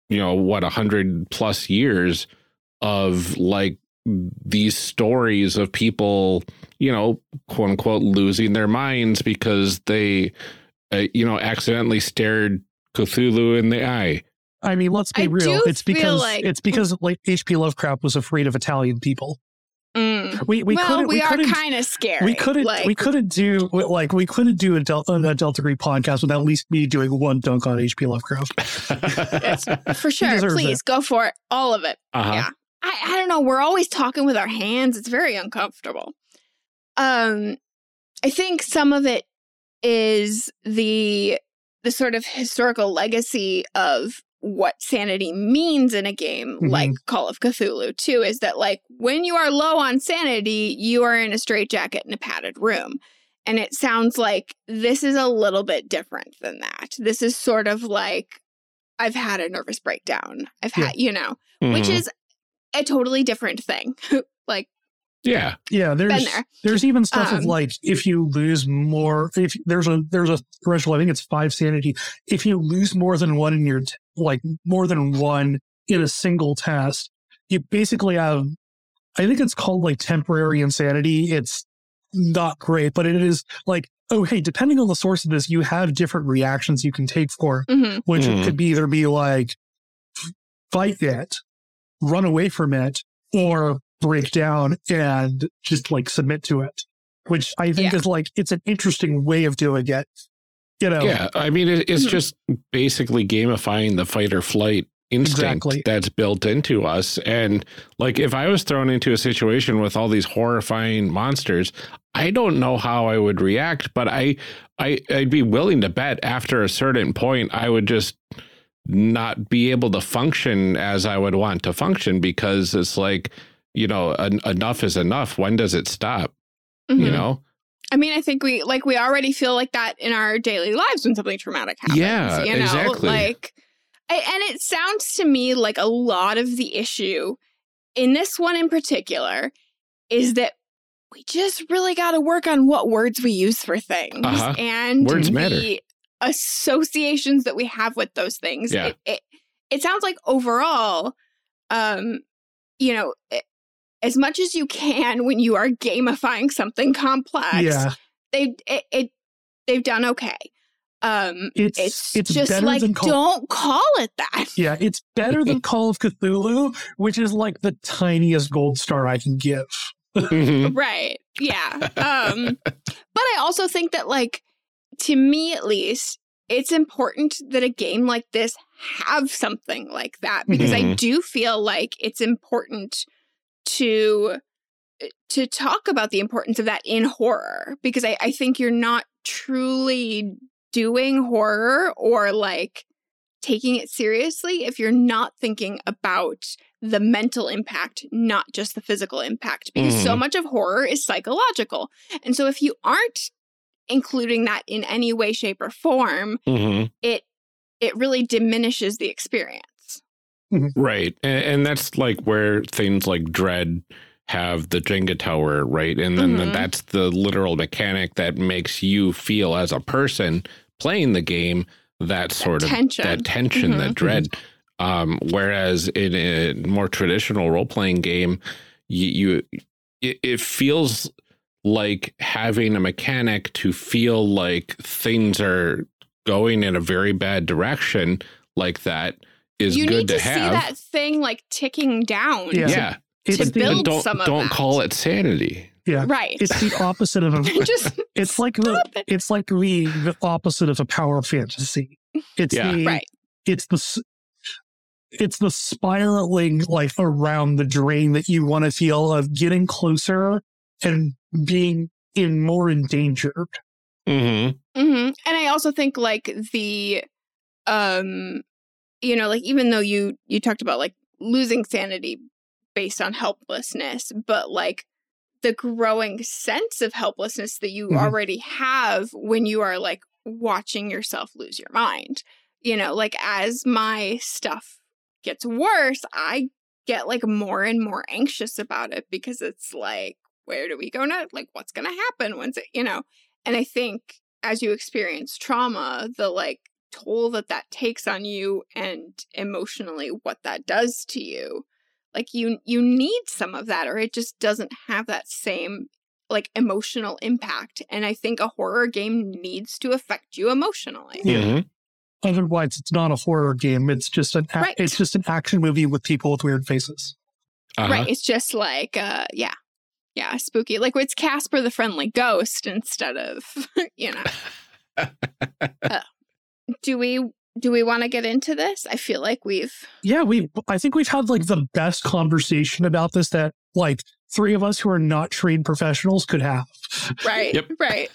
Speaker 2: 100+ years of like these stories of people quote unquote losing their minds because they accidentally stared Cthulhu in the eye.
Speaker 4: I mean, let's be real. It's because H.P. Lovecraft was afraid of Italian people. We
Speaker 3: are kind of scared.
Speaker 4: We couldn't do a Delta Green podcast without at least me doing one dunk on H.P. Lovecraft.
Speaker 3: Yes, for sure. Please go for it. All of it. Yeah. I don't know. We're always talking with our hands. It's very uncomfortable. I think some of it is the sort of historical legacy of what sanity means in a game like Call of Cthulhu too, is that like when you are low on sanity, you are in a straitjacket in a padded room. And it sounds like this is a little bit different than that. This is sort of like, I've had a nervous breakdown. I've had, which is a totally different thing. Like,
Speaker 4: there's even stuff of like, if you lose more, if there's a threshold, I think it's 5 sanity. If you lose more than one in your more than one in a single test, you basically have, I think it's called like temporary insanity. It's not great, but it is like, oh, hey, depending on the source of this, you have different reactions you can take for it, which could be either be like fight it, run away from it, or break down and just like submit to it, which I think is like, it's an interesting way of doing it. You know?
Speaker 2: Yeah, I mean, it's just basically gamifying the fight or flight instinct that's built into us. And like, if I was thrown into a situation with all these horrifying monsters, I don't know how I would react, but I'd be willing to bet after a certain point, I would just not be able to function as I would want to function, because it's like, you know, enough is enough. When does it stop? You know?
Speaker 3: I mean, I think we already feel like that in our daily lives when something traumatic happens. Yeah, you know?
Speaker 2: Exactly.
Speaker 3: Like, and it sounds to me like a lot of the issue in this one in particular is that we just really got to work on what words we use for things and
Speaker 2: words
Speaker 3: the
Speaker 2: matter.
Speaker 3: Associations that we have with those things.
Speaker 2: Yeah.
Speaker 3: It sounds like overall, you know, as much as you can when you are gamifying something complex, they've done okay. It's just like, don't call it that.
Speaker 4: Yeah, it's better than Call of Cthulhu, which is like the tiniest gold star I can give.
Speaker 3: Right. Yeah. But I also think that, like, to me at least, it's important that a game like this have something like that, because I do feel like it's important to talk about the importance of that in horror, because I think you're not truly doing horror or like taking it seriously if you're not thinking about the mental impact, not just the physical impact, because so much of horror is psychological. And so if you aren't including that in any way, shape, or form, it really diminishes the experience.
Speaker 2: Right. And that's like where things like Dread have the Jenga tower, right? And then that's the literal mechanic that makes you feel as a person playing the game that sort of tension, that dread. Whereas in a more traditional role-playing game, it feels like having a mechanic to feel like things are going in a very bad direction like that is good to have.
Speaker 3: You need to see that thing like ticking down.
Speaker 2: Yeah.
Speaker 3: To build some of that.
Speaker 2: Don't call it sanity.
Speaker 4: Yeah,
Speaker 3: right.
Speaker 4: It's the opposite of it's like the opposite of a power fantasy. It's it's the spiraling like around the drain that you want to feel of getting closer and being more endangered.
Speaker 3: And I also think like the you know, like even though you talked about like losing sanity based on helplessness, but like the growing sense of helplessness that you already have when you are like watching yourself lose your mind. You know, like as my stuff gets worse, I get like more and more anxious about it, because it's like, where do we go now? Like, what's going to happen once it, you know? And I think as you experience trauma, the like toll that takes on you and emotionally what that does to you, like you need some of that, or it just doesn't have that same like emotional impact. And I think a horror game needs to affect you emotionally.
Speaker 4: Otherwise, it's not a horror game. It's just an it's just an action movie with people with weird faces.
Speaker 3: Right. It's just like spooky. Like it's Casper the Friendly Ghost instead of you know. Do we want to get into this? I feel like I think we've had like the best conversation about this that like three of us who are not trained professionals could have. Right. Yep. Right.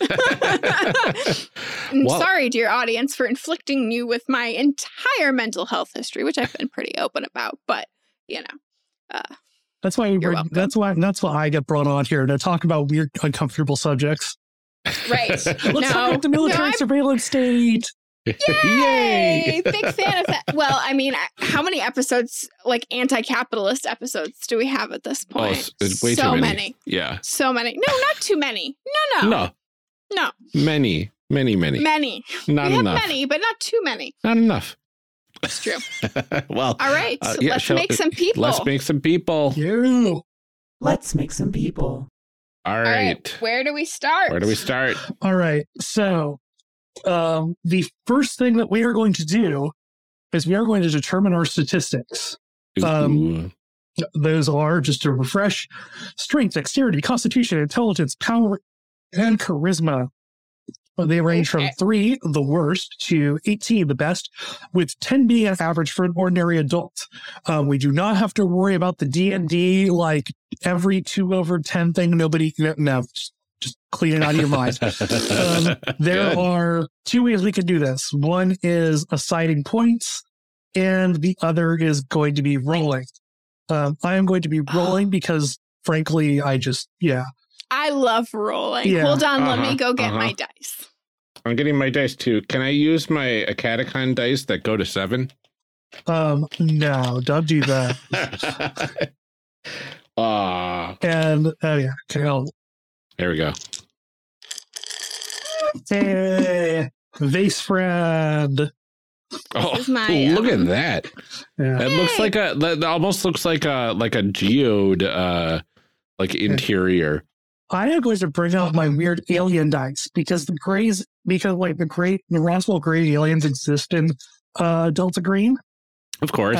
Speaker 3: Sorry, dear audience, for inflicting you with my entire mental health history, which I've been pretty open about, but you know,
Speaker 4: that's why that's why I get brought on here to talk about weird, uncomfortable subjects.
Speaker 3: Right.
Speaker 4: Let's talk about the military surveillance state.
Speaker 3: Yay! Big fan of that. Well, I mean, how many episodes, like anti-capitalist episodes, do we have at this point?
Speaker 2: It's way too many. Yeah.
Speaker 3: So many. No, not too many. No.
Speaker 2: Many.
Speaker 3: Not
Speaker 2: we
Speaker 3: enough.
Speaker 2: Have many, but not too many.
Speaker 3: Not enough. It's true.
Speaker 2: Well,
Speaker 3: All right. Let's make some people.
Speaker 2: Let's make some people.
Speaker 4: Yeah.
Speaker 5: Let's make some people.
Speaker 2: All
Speaker 3: All
Speaker 2: right.
Speaker 3: right. Where do we start?
Speaker 2: Where do we start?
Speaker 4: All right. So the first thing that we are going to do is we are going to determine our statistics.
Speaker 2: Ooh.
Speaker 4: Those are, just to refresh, strength, dexterity, constitution, intelligence, power, and charisma. They range from 3, the worst, to 18, the best, with 10 being an average for an ordinary adult. We do not have to worry about the D&D, like every 2 over 10 thing. Nobody, no, just clean it out of your mind. There are 2 ways we can do this. One is assigning points, and the other is going to be rolling. I am going to be rolling because, frankly,
Speaker 3: I love rolling.
Speaker 4: Yeah.
Speaker 3: Hold on, let me go get my dice.
Speaker 2: I'm getting my dice too. Can I use my Catacon dice that go to 7?
Speaker 4: No, don't do that. And, yeah, okay,
Speaker 2: there we go.
Speaker 4: hey, vase friend.
Speaker 2: Oh,
Speaker 3: is my,
Speaker 2: look at that.
Speaker 4: Yeah.
Speaker 2: It looks like that almost looks like a geode, like interior.
Speaker 4: I am going to bring out my weird alien dice because the Roswell gray aliens exist in Delta Green.
Speaker 2: Of course.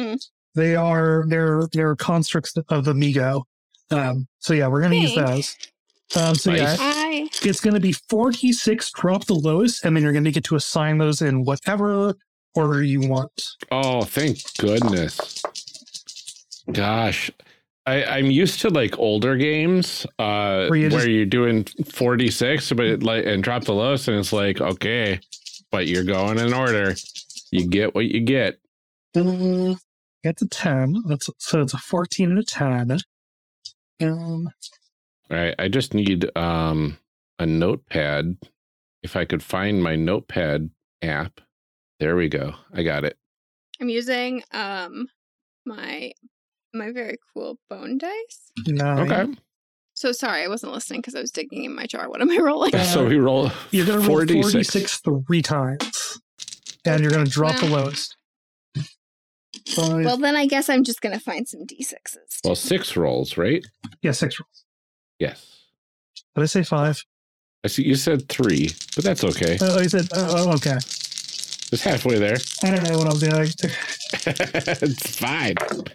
Speaker 4: They're constructs of the Migo. So yeah, we're gonna use those. So
Speaker 2: Nice.
Speaker 4: yeah, it's gonna be 46 drop the lowest, and then you're gonna get to assign those in whatever order you want.
Speaker 2: Oh, thank goodness. Gosh. I'm used to like older games where you're doing 46 and drop the lowest, and it's like, okay, but you're going in order. You get what you get.
Speaker 4: Get to 10. So it's a 14 and a 10.
Speaker 2: All right, I just need a notepad. If I could find my notepad app. There we go. I got it.
Speaker 3: I'm using my very cool bone dice.
Speaker 4: No.
Speaker 2: Okay.
Speaker 3: So sorry, I wasn't listening because I was digging in my jar. What am I rolling?
Speaker 2: So we roll.
Speaker 4: You're going to roll
Speaker 2: 46
Speaker 4: 3 times. And you're going to drop the lowest. 5.
Speaker 3: Well, then I guess I'm just going to find some D6s.
Speaker 2: Well, 6 rolls, right?
Speaker 4: Yeah, 6 rolls.
Speaker 2: Yes.
Speaker 4: Did I say 5?
Speaker 2: I see you said 3, but that's okay.
Speaker 4: Oh, you said, okay.
Speaker 2: It's halfway there.
Speaker 4: I don't know what I'm doing.
Speaker 2: It's fine.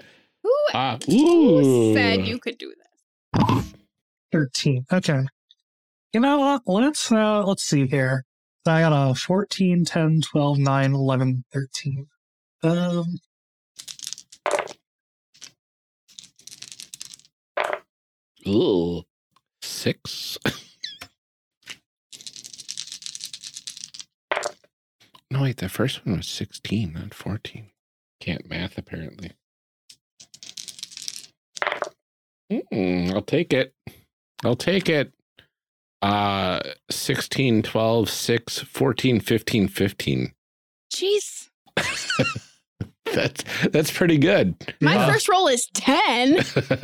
Speaker 3: Who said you could do this?
Speaker 4: 13. Okay. You know what? Let's see here. I got a 14, 10, 12, 9, 11, 13.
Speaker 2: Ooh. 6. No, wait, the first one was 16, not 14. Can't math, apparently. I'll take it. 16, 12, 6, 14, 15, 15.
Speaker 3: Jeez.
Speaker 2: That's pretty good.
Speaker 3: My first roll is 10.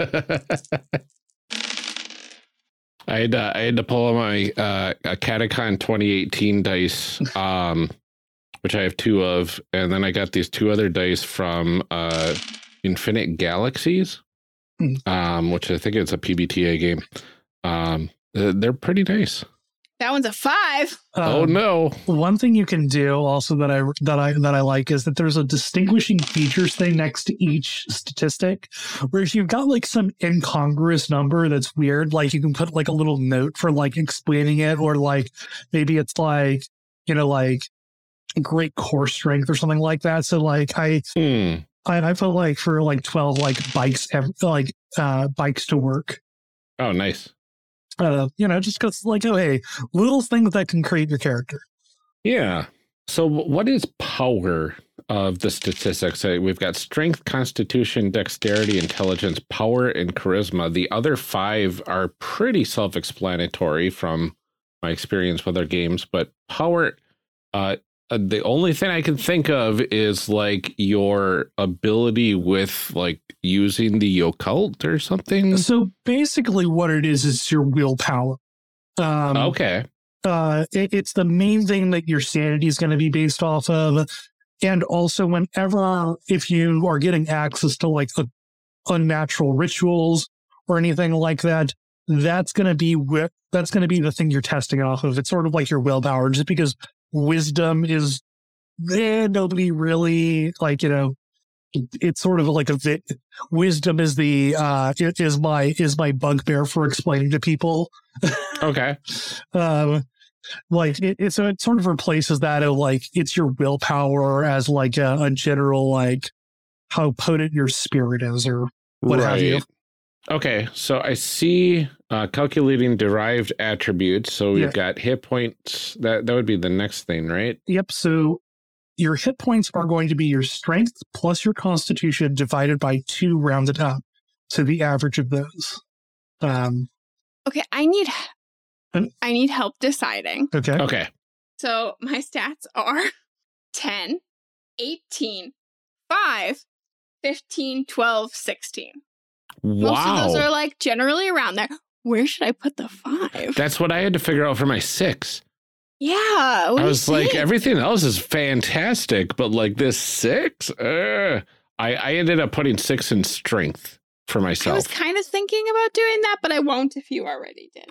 Speaker 2: I had to pull my Catacon 2018 dice, which I have 2 of, and then I got these 2 other dice from Infinite Galaxies, which I think it's a PBTA game. They're pretty nice.
Speaker 3: That one's a 5.
Speaker 2: Oh no!
Speaker 4: One thing you can do also that I like is that there's a distinguishing features thing next to each statistic, where if you've got like some incongruous number that's weird, like you can put like a little note for like explaining it, or like maybe it's like, like great core strength or something like that. So like I felt like for like 12 like bikes to work.
Speaker 2: Oh, nice.
Speaker 4: Just because like, oh, hey, little things that can create your character.
Speaker 2: Yeah. So what is power of the statistics? We've got strength, constitution, dexterity, intelligence, power, and charisma. The other 5 are pretty self-explanatory from my experience with other games, but power, the only thing I can think of is like your ability with like using the occult or something.
Speaker 4: So basically what it is your willpower.
Speaker 2: Okay.
Speaker 4: It's the main thing that your sanity is going to be based off of. And also whenever, if you are getting access to like unnatural rituals or anything like that, that's going to be the thing you're testing off of. It's sort of like your willpower, just because wisdom is nobody really like, it's sort of like wisdom is the is my bugbear for explaining to people.
Speaker 2: Okay.
Speaker 4: Like it sort of replaces that of like it's your willpower as like a general like how potent your spirit is or what have you.
Speaker 2: Okay, so I see calculating derived attributes. So we've got hit points. That would be the next thing, right?
Speaker 4: Yep. So your hit points are going to be your strength plus your constitution divided by 2 rounded up. So the average of those.
Speaker 3: Okay, I need help deciding.
Speaker 2: Okay.
Speaker 3: So my stats are 10, 18, 5, 15, 12, 16.
Speaker 2: Wow.
Speaker 3: Most of those are like generally around there. Where should I put the 5?
Speaker 2: That's what I had to figure out for my 6.
Speaker 3: Yeah.
Speaker 2: I was like, everything else is fantastic, but like this 6, I ended up putting 6 in strength for myself.
Speaker 3: I was kind of thinking about doing that, but I won't if you already did.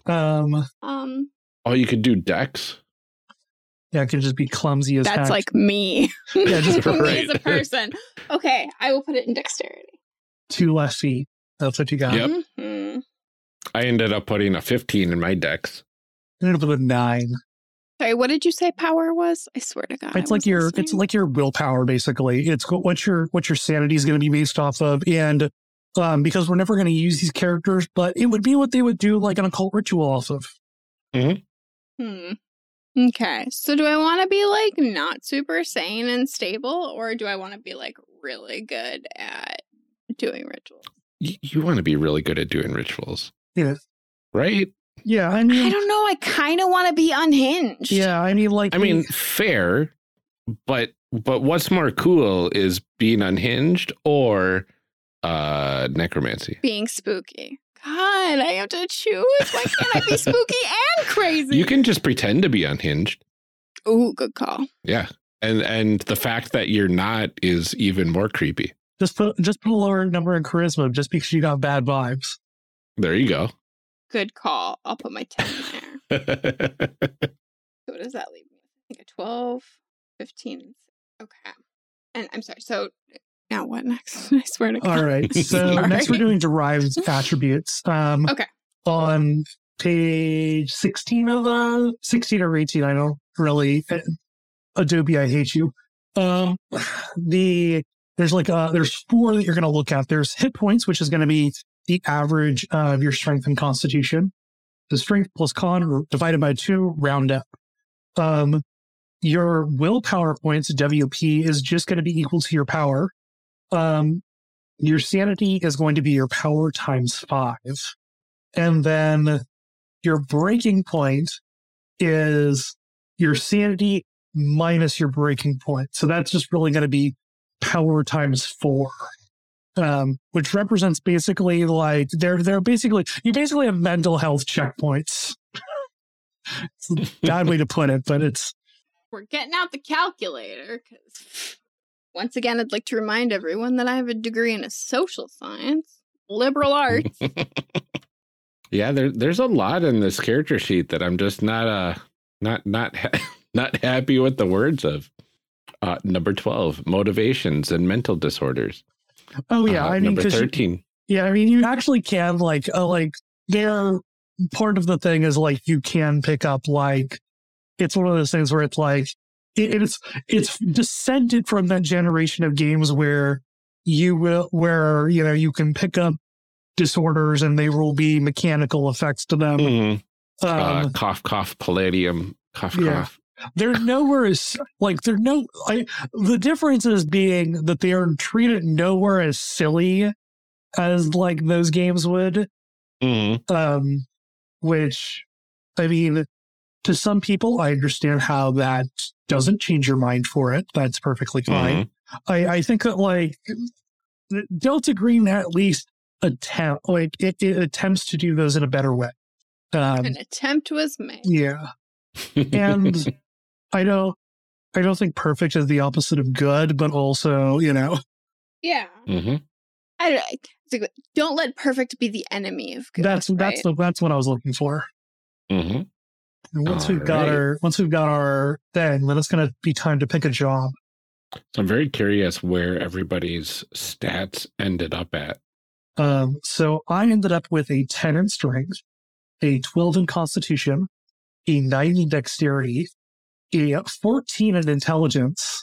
Speaker 2: Oh, you could do dex?
Speaker 4: Yeah, it could just be clumsy as
Speaker 3: That's
Speaker 4: heck.
Speaker 3: like me.
Speaker 4: Yeah, just
Speaker 3: me as a person. Okay, I will put it in dexterity.
Speaker 4: 2 less feet. That's what you got.
Speaker 2: Yep.
Speaker 3: Mm-hmm.
Speaker 2: I ended up putting a 15 in my dex.
Speaker 4: I ended up with a 9.
Speaker 3: Sorry, what did you say power was? I swear to God.
Speaker 4: It's like your willpower, basically. It's what your sanity is going to be based off of, and because we're never going to use these characters, but it would be what they would do like an occult ritual off of.
Speaker 2: Mm-hmm.
Speaker 3: Okay, so do I want to be like not super sane and stable, or do I want to be like really good at doing rituals?
Speaker 2: You want to be really good at doing rituals.
Speaker 4: Yeah.
Speaker 2: Right?
Speaker 4: Yeah, I mean...
Speaker 3: I don't know, I kind of want to be unhinged.
Speaker 4: Yeah, I mean,
Speaker 2: fair, but what's more cool is being unhinged or necromancy.
Speaker 3: Being spooky. God, I have to choose. Why can't I be spooky and crazy?
Speaker 2: You can just pretend to be unhinged.
Speaker 3: Ooh, good call.
Speaker 2: Yeah. And the fact that you're not is even more creepy.
Speaker 4: Just put a lower number in charisma just because you got bad vibes.
Speaker 2: There you go.
Speaker 3: Good call. I'll put my 10 there. So what does that leave me? I think a 12, 15. Okay. And I'm sorry. So now what next? I swear to God.
Speaker 4: All right. So next we're doing derived attributes. Okay. On page 16 of 16 or 18, I don't really. Adobe, I hate you. There's 4 that you're going to look at. There's hit points, which is going to be the average of your strength and constitution. The strength plus con divided by 2, round up. Your willpower points, WP, is just going to be equal to your power. Your sanity is going to be your power times 5. And then your breaking point is your sanity minus your breaking point. So that's just really going to be power times 4. Which represents basically like they're basically you basically have mental health checkpoints. It's a bad way to put it, but
Speaker 3: we're getting out the calculator because once again I'd like to remind everyone that I have a degree in social science, liberal arts.
Speaker 2: Yeah, there's a lot in this character sheet that I'm just not happy with the words of. Number 12, motivations and mental disorders.
Speaker 4: Oh yeah, I mean,
Speaker 2: number 13.
Speaker 4: You actually can they're part of the thing is like you can pick up it's one of those things where it's like it's descended from that generation of games where you can pick up disorders and there will be mechanical effects to them.
Speaker 2: Mm-hmm. Cough, cough, palladium, cough, cough.
Speaker 4: They're nowhere the difference is being that they are treated nowhere as silly as like those games would. Mm-hmm. Which, I mean, to some people, I understand how that doesn't change your mind for it. That's perfectly fine. Mm-hmm. I think that Delta Green at least it attempts to do those in a better way. An
Speaker 3: attempt was made.
Speaker 4: Yeah. And I perfect is the opposite of good, but also,
Speaker 3: Yeah.
Speaker 2: Mm-hmm.
Speaker 3: Don't let perfect be the enemy of good.
Speaker 4: that's
Speaker 3: right?
Speaker 4: that's what I was looking for.
Speaker 2: Mm-hmm.
Speaker 4: And once we've got our thing, then it's going to be time to pick a job.
Speaker 2: So I'm very curious where everybody's stats ended up at.
Speaker 4: So I ended up with a 10 in strength, a 12 in constitution, a 9 in dexterity, a 14 in intelligence,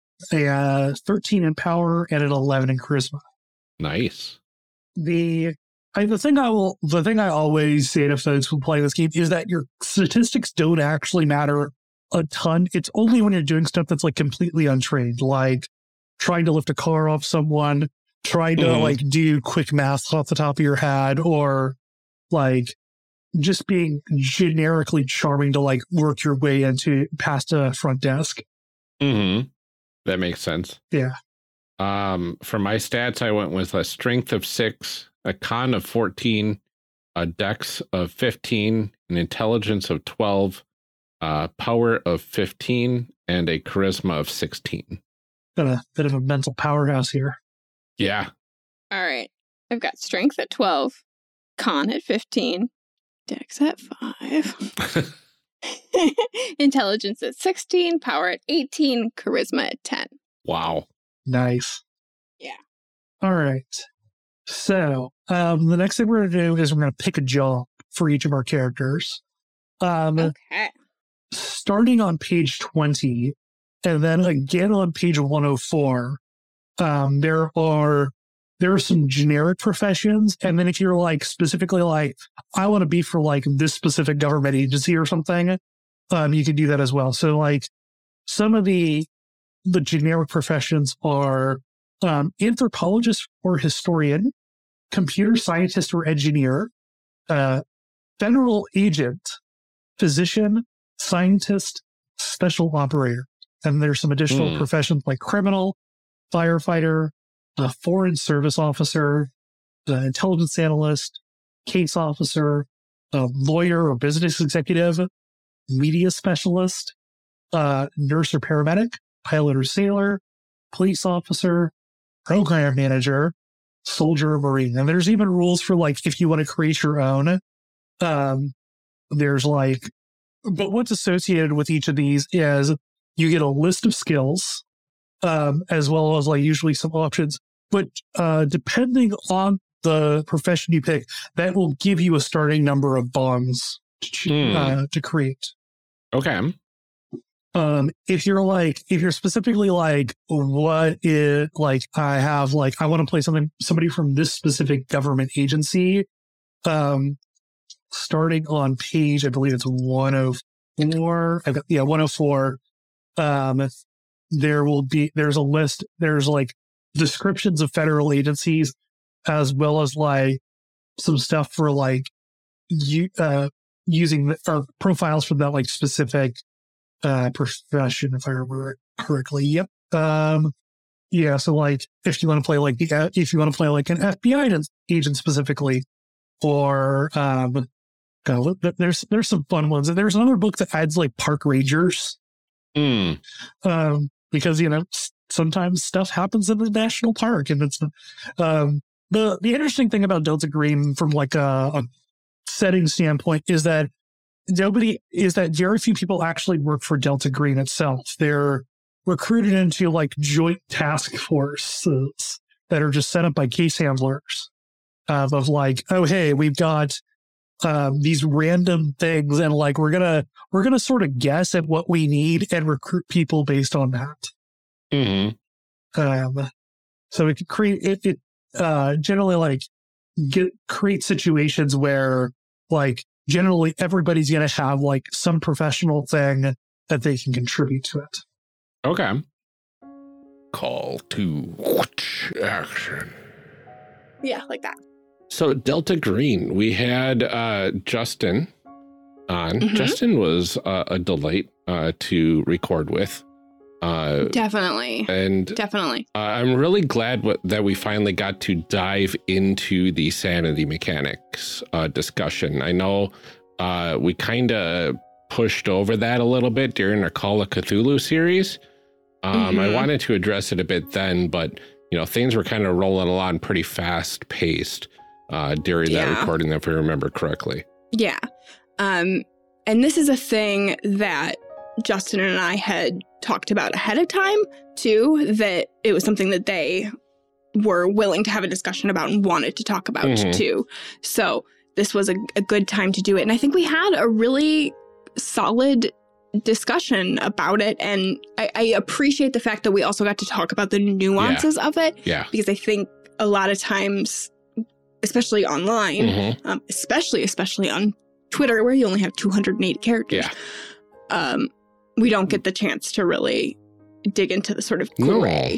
Speaker 4: a 13 in power, and an 11 in charisma.
Speaker 2: Nice.
Speaker 4: The thing I always say to folks who play this game is that your statistics don't actually matter a ton. It's only when you're doing stuff that's like completely untrained, like trying to lift a car off someone, trying to like do quick math off the top of your head, or like just being generically charming to like work your way into past a front desk.
Speaker 2: Mm-hmm. That makes sense.
Speaker 4: Yeah.
Speaker 2: For my stats, I went with a strength of 6, a con of 14, a dex of 15, an intelligence of 12, power of 15, and a charisma of 16.
Speaker 4: Got a bit of a mental powerhouse here.
Speaker 2: Yeah.
Speaker 3: All right. I've got strength at 12, con at 15, dex at 5, intelligence at 16, power at 18, charisma at 10.
Speaker 2: Wow.
Speaker 4: Nice.
Speaker 3: Yeah.
Speaker 4: All right. So the next thing we're going to do is we're going to pick a job for each of our characters.
Speaker 3: Okay.
Speaker 4: Starting on page 20, and then again on page 104, there are some generic professions, and then if you're like specifically like, I want to be for like this specific government agency or something, you can do that as well. So like some of the generic professions are anthropologist or historian, computer scientist or engineer, federal agent, physician, scientist, special operator. And there's some additional professions like criminal, firefighter, foreign service officer, intelligence analyst, case officer, lawyer or business executive, media specialist, nurse or paramedic, pilot or sailor, police officer, program manager, soldier or marine. And there's even rules for like if you want to create your own. There's like, but what's associated with each of these is you get a list of skills, as well as like usually some options. But depending on the profession you pick, that will give you a starting number of bonds to create.
Speaker 2: Okay.
Speaker 4: If you're specifically like, what is like, I want to play somebody from this specific government agency, starting on page, I believe it's 104. 104. There's a list, there's like descriptions of federal agencies, as well as like some stuff for like, using profiles from that like specific profession, if I remember it correctly. Yep. Yeah. So like, if you want to play like an FBI agent specifically, or there's some fun ones. And there's another book that adds like park rangers, because sometimes stuff happens in the national park, and it's the interesting thing about Delta Green from like a setting standpoint is that very few people actually work for Delta Green itself. They're recruited into like joint task forces that are just set up by case handlers, of like, oh, hey, we've got these random things, and like we're gonna sort of guess at what we need and recruit people based on that. So it could create generally like create situations where like generally everybody's going to have like some professional thing that they can contribute to it.
Speaker 2: Okay. Call to action.
Speaker 3: Yeah, like that.
Speaker 2: So Delta Green, we had Justin on. Justin was a delight to record with.
Speaker 3: Definitely. I'm
Speaker 2: really glad that we finally got to dive into the sanity mechanics discussion. I know we kind of pushed over that a little bit during our Call of Cthulhu series. I wanted to address it a bit then, but things were kind of rolling along pretty fast paced during that recording, if I remember correctly.
Speaker 3: Yeah. And this is a thing that Justin and I had talked about ahead of time, too, that it was something that they were willing to have a discussion about and wanted to talk about, too. So this was a good time to do it. And I think we had a really solid discussion about it. And I appreciate the fact that we also got to talk about the nuances of it. Yeah. Because I think a lot of times, especially online, especially on Twitter, where you only have 280 characters, we don't get the chance to really dig into the sort of gray.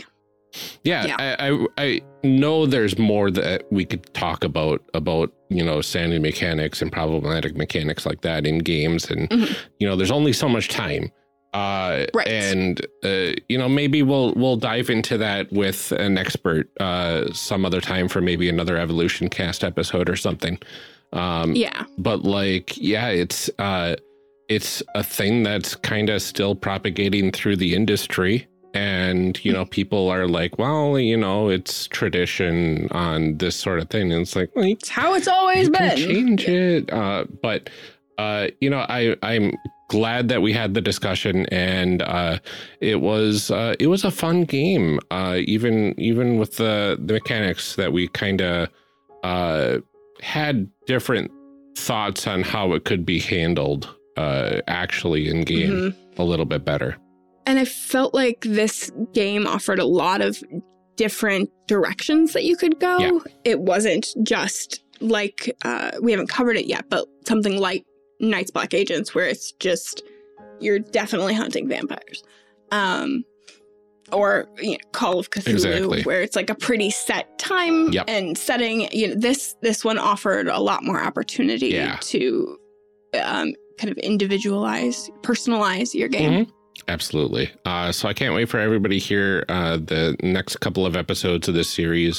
Speaker 3: I know there's more that we could talk about sanity mechanics and problematic mechanics like that in games. And, there's only so much time. And, maybe we'll dive into that with an expert some other time for maybe another Evolution Cast episode or something. But it's a thing that's kind of still propagating through the industry. And, people are like, well, it's tradition on this sort of thing. And it's like, well, it's how it's always been. Change it. But I'm glad that we had the discussion, and it was a fun game, even with the mechanics that we kind of had different thoughts on how it could be handled actually in game a little bit better. And I felt like this game offered a lot of different directions that you could go. Yeah. It wasn't just like, we haven't covered it yet, but something like Night's Black Agents, where it's just, you're definitely hunting vampires. Or Call of Cthulhu, where it's like a pretty set time and setting. This one offered a lot more opportunity to kind of individualize, personalize your game. Absolutely. So I can't wait for everybody here. The next couple of episodes of this series,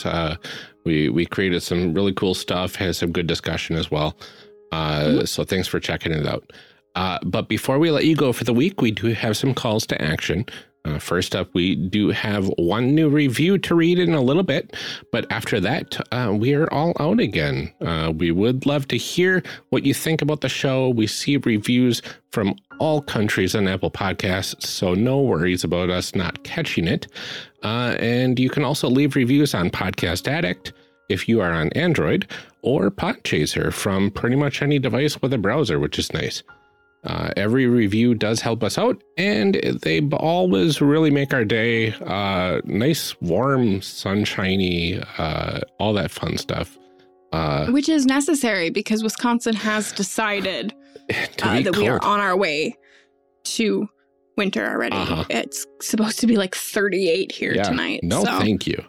Speaker 3: we created some really cool stuff, had some good discussion as well. So thanks for checking it out. But before we let you go for the week, we do have some calls to action. First up, we do have one new review to read in a little bit, but after that, we are all out again. We would love to hear what you think about the show. We see reviews from all countries on Apple Podcasts, so no worries about us not catching it. And you can also leave reviews on Podcast Addict if you are on Android, or Podchaser from pretty much any device with a browser, which is nice. Every review does help us out, and they always really make our day nice, warm, sunshiny, all that fun stuff. Which is necessary because Wisconsin has decided that we are on our way to winter already. It's supposed to be like 38 here tonight. No, so, thank you.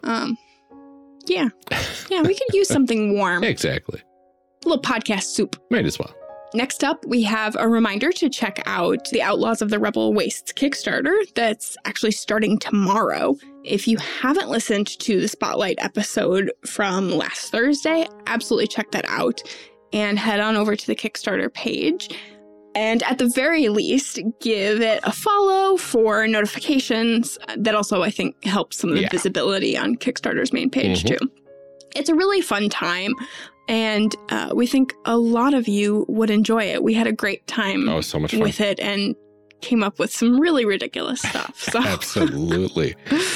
Speaker 3: Yeah, we could use something warm. Exactly. A little podcast soup. Might as well. Next up, we have a reminder to check out the Outlaws of the Rebel Wastes Kickstarter that's actually starting tomorrow. If you haven't listened to the Spotlight episode from last Thursday, absolutely check that out and head on over to the Kickstarter page. And at the very least, give it a follow for notifications. That also, I think, helps some of the visibility on Kickstarter's main page, too. It's a really fun time. And we think a lot of you would enjoy it. We had a great time so much fun with it and came up with some really ridiculous stuff. So. Absolutely.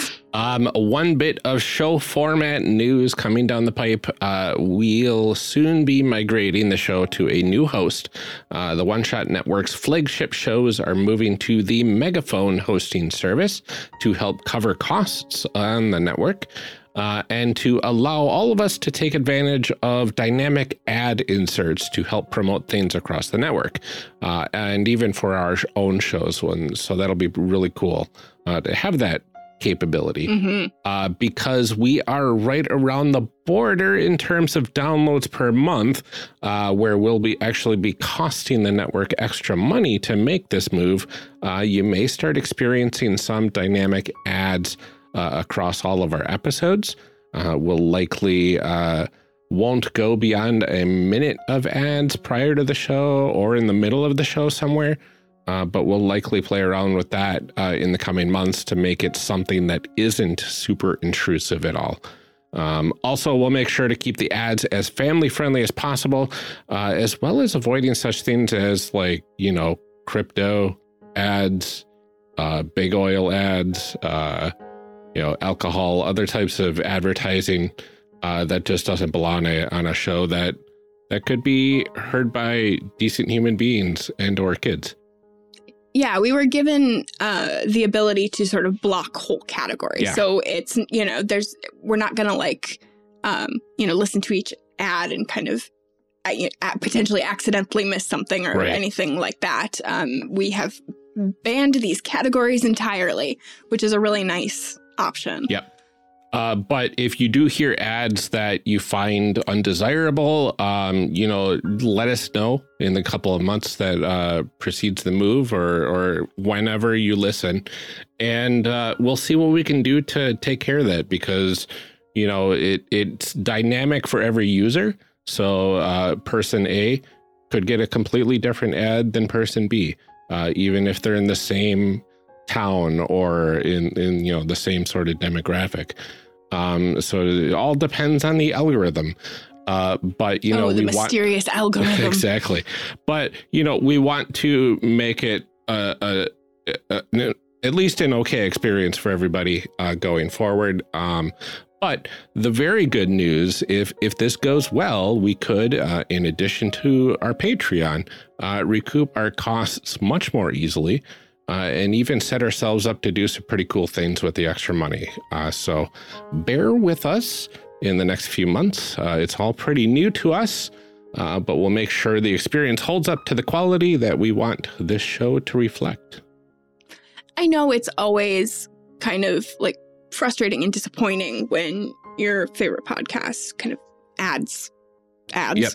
Speaker 3: One bit of show format news coming down the pipe. We'll soon be migrating the show to a new host. The One Shot Network's flagship shows are moving to the Megaphone hosting service to help cover costs on the network. And to allow all of us to take advantage of dynamic ad inserts to help promote things across the network, and even for our own shows. So that'll be really cool to have that capability, because we are right around the border in terms of downloads per month, where we'll be costing the network extra money to make this move. You may start experiencing some dynamic ads across all of our episodes. We'll likely won't go beyond a minute of ads prior to the show or in the middle of the show somewhere.
Speaker 2: but we'll likely play around with that in the coming months to make it something that isn't super intrusive at all. Also, we'll make sure to keep the ads as family friendly as possible, as well as avoiding such things as like, crypto ads, big oil ads, alcohol, other types of advertising that just doesn't belong on a show that could be heard by decent human beings and or kids.
Speaker 3: Yeah, we were given the ability to sort of block whole categories.
Speaker 2: Yeah.
Speaker 3: So it's, we're not going to listen to each ad and kind of potentially accidentally miss something or anything like that. We have banned these categories entirely, which is a really nice option.
Speaker 2: Yep. But if you do hear ads that you find undesirable, let us know in the couple of months that precedes the move or whenever you listen. And we'll see what we can do to take care of that because, it's dynamic for every user. So person A could get a completely different ad than person B, even if they're in the same town or in the same sort of demographic. So it all depends on the algorithm. But
Speaker 3: the mysterious algorithm.
Speaker 2: Exactly. But we want to make it at least an okay experience for everybody going forward. But the very good news, if this goes well, we could, in addition to our Patreon, recoup our costs much more easily. And even set ourselves up to do some pretty cool things with the extra money. So bear with us in the next few months. It's all pretty new to us, but we'll make sure the experience holds up to the quality that we want this show to reflect.
Speaker 3: I know it's always kind of like frustrating and disappointing when your favorite podcast kind of ads.
Speaker 2: Yep.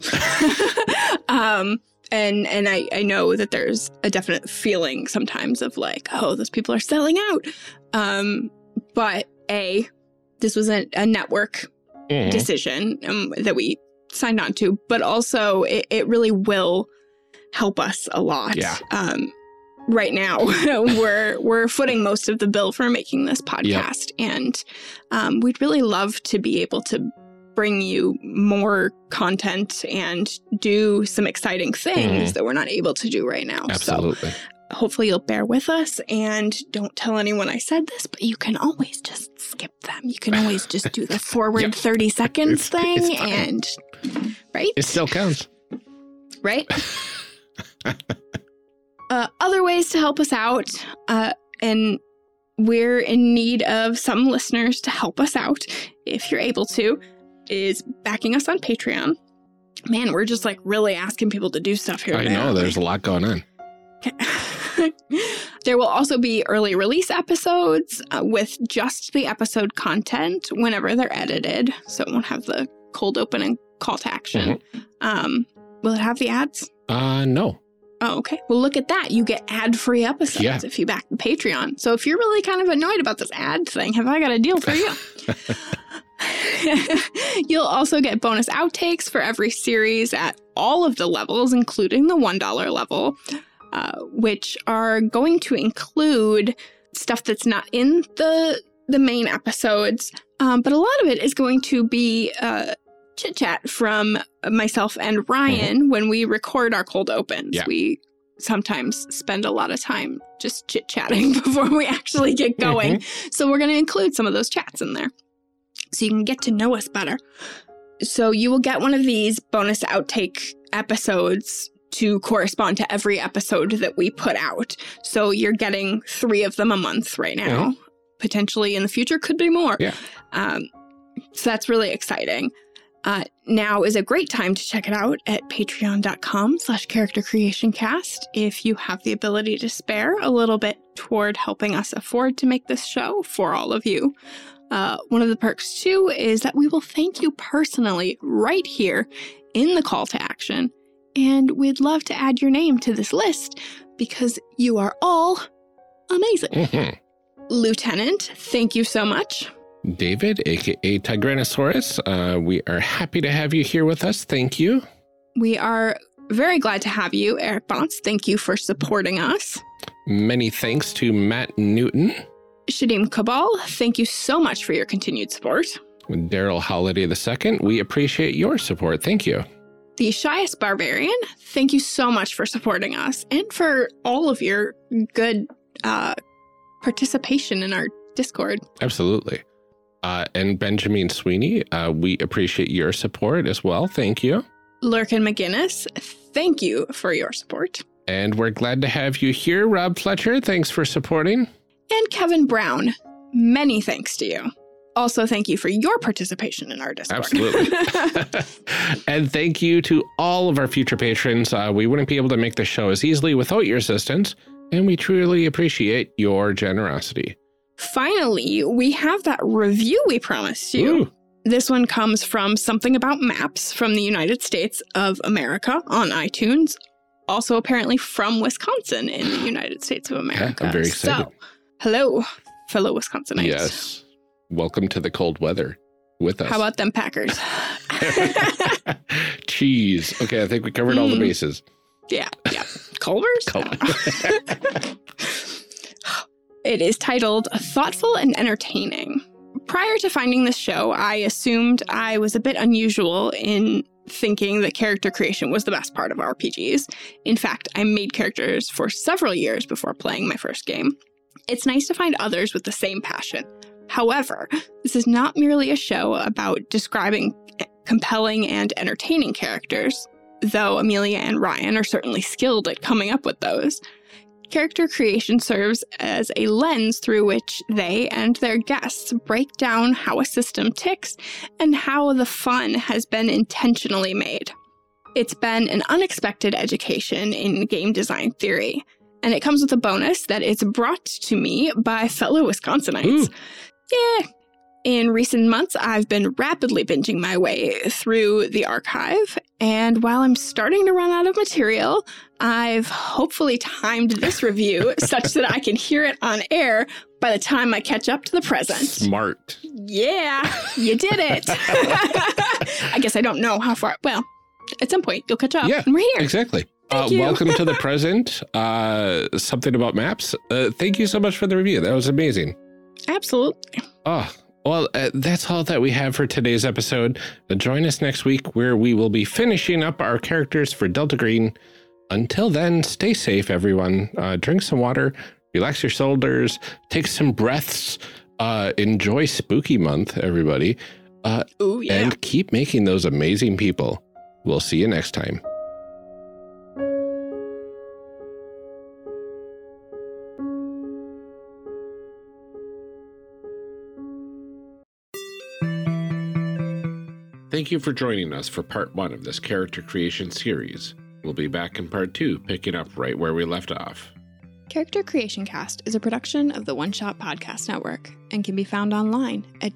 Speaker 3: And I know that there's a definite feeling sometimes of like, oh, those people are selling out. But this was a network decision that we signed on to, but also it really will help us a lot.
Speaker 2: Yeah.
Speaker 3: Right now, we're footing most of the bill for making this podcast. Yep. And we'd really love to be able to bring you more content and do some exciting things that we're not able to do right now.
Speaker 2: Absolutely.
Speaker 3: So hopefully you'll bear with us and don't tell anyone I said this, but you can always just skip them. You can always just do the forward 30 seconds thing and right?
Speaker 2: It still counts.
Speaker 3: Right? Other ways to help us out, and we're in need of some listeners to help us out, if you're able to, is backing us on Patreon. Man, we're just like really asking people to do stuff here.
Speaker 2: I know, there's a lot going on.
Speaker 3: There will also be early release episodes with just the episode content whenever they're edited, so it won't have the cold open and call to action. Will it have the ads?
Speaker 2: No.
Speaker 3: Oh, okay. Well, look at that. You get ad-free episodes if you back the Patreon. So if you're really kind of annoyed about this ad thing, have I got a deal for you? You'll also get bonus outtakes for every series at all of the levels, including the $1 level, which are going to include stuff that's not in the main episodes. But a lot of it is going to be chit-chat from myself and Ryan when we record our cold opens. Yeah. We sometimes spend a lot of time just chit-chatting before we actually get going. So we're going to include some of those chats in there so you can get to know us better. So you will get one of these bonus outtake episodes to correspond to every episode that we put out. So you're getting 3 of them a month right now. Potentially in the future could be more.
Speaker 2: Yeah.
Speaker 3: So that's really exciting. Now is a great time to check it out at patreon.com/charactercreationcast if you have the ability to spare a little bit toward helping us afford to make this show for all of you. One of the perks, too, is that we will thank you personally right here in the call to action. And we'd love to add your name to this list because you are all amazing. Lieutenant, thank you so much.
Speaker 2: David, a.k.a. Tigranosaurus, we are happy to have you here with us. Thank you.
Speaker 3: We are Very glad to have you, Eric Bontz. Thank you for supporting us.
Speaker 2: Many thanks to Matt Newton.
Speaker 3: Shadim Kabal, thank you so much for your continued support.
Speaker 2: Daryl Holiday II, we appreciate your support. Thank you.
Speaker 3: The Shyest Barbarian, thank you so much for supporting us and for all of your good participation in our Discord.
Speaker 2: Absolutely. And Benjamin Sweeney, we appreciate your support as well. Thank you.
Speaker 3: Lurkin McGinnis, thank you for your support.
Speaker 2: And we're glad to have you here. Rob Fletcher, thanks for supporting.
Speaker 3: And Kevin Brown, many thanks to you. Also, thank you for your participation in our Discord.
Speaker 2: Absolutely. And thank you to all of our future patrons. We wouldn't be able to make the show as easily without your assistance, and we truly appreciate your generosity.
Speaker 3: Finally, we have that review we promised you.
Speaker 2: Ooh.
Speaker 3: This one comes from Something About Maps from the United States of America on iTunes. Also, apparently from Wisconsin in the United States of America.
Speaker 2: Yeah, I'm very excited.
Speaker 3: So, hello, fellow Wisconsinites.
Speaker 2: Yes. Welcome to the cold weather with us.
Speaker 3: How about them Packers?
Speaker 2: Cheese. Okay, I think we covered all the bases.
Speaker 3: Yeah. Culver's? It is titled Thoughtful and Entertaining. Prior to finding this show, I assumed I was a bit unusual in thinking that character creation was the best part of RPGs. In fact, I made characters for several years before playing my first game. It's nice to find others with the same passion. However, this is not merely a show about describing compelling and entertaining characters, though Amelia and Ryan are certainly skilled at coming up with those. Character creation serves as a lens through which they and their guests break down how a system ticks and how the fun has been intentionally made. It's been an unexpected education in game design theory, and it comes with a bonus that it's brought to me by fellow Wisconsinites. Yeah. In recent months, I've been rapidly binging my way through the archive, and while I'm starting to run out of material, I've hopefully timed this review such that I can hear it on air by the time I catch up to the present.
Speaker 2: Smart.
Speaker 3: Yeah, you did it. I guess I don't know how far. Well, at some point, you'll catch up, and we're here.
Speaker 2: Exactly.
Speaker 3: Thank you.
Speaker 2: Welcome to the present. Something About Maps. Thank you so much for the review. That was amazing.
Speaker 3: Absolutely.
Speaker 2: Oh, well, that's all that we have for today's episode. Join us next week where we will be finishing up our characters for Delta Green. Until then, stay safe, everyone. Drink some water, relax your shoulders, take some breaths, enjoy Spooky Month, everybody.
Speaker 3: Ooh, yeah.
Speaker 2: And keep making those amazing people. We'll see you next time. Thank you for joining us for part 1 of this character creation series. We'll be back in part 2, picking up right where we left off.
Speaker 3: Character Creation Cast is a production of the One Shot Podcast Network and can be found online at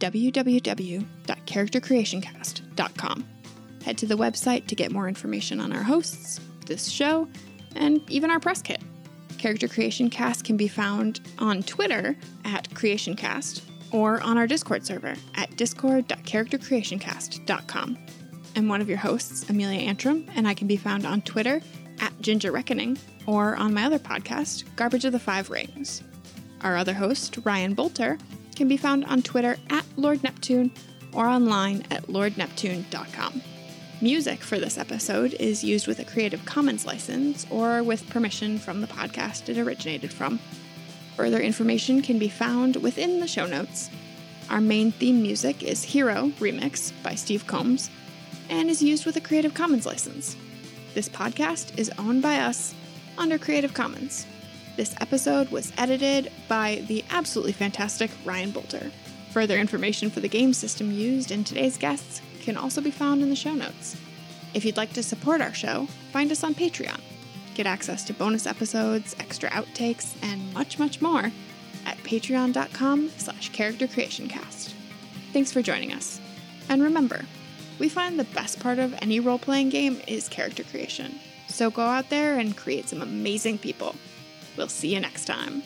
Speaker 3: www.charactercreationcast.com. Head to the website to get more information on our hosts, this show, and even our press kit. Character Creation Cast can be found on Twitter at CreationCast or on our Discord server at discord.charactercreationcast.com. I'm one of your hosts, Amelia Antrim, and I can be found on Twitter at Ginger Reckoning or on my other podcast, Garbage of the Five Rings. Our other host, Ryan Bolter, can be found on Twitter at Lord Neptune or online at lordneptune.com. Music for this episode is used with a Creative Commons license or with permission from the podcast it originated from. Further information can be found within the show notes. Our main theme music is Hero Remix by Steve Combs and is used with a Creative Commons license. This podcast is owned by us under Creative Commons. This episode was edited by the absolutely fantastic Ryan Bolter. Further information for the game system used in today's guests can also be found in the show notes. If you'd like to support our show, find us on Patreon. Get access to bonus episodes, extra outtakes, and much, much more at patreon.com/charactercreationcast. Thanks for joining us. And remember, we find the best part of any role-playing game is character creation. So go out there and create some amazing people. We'll see you next time.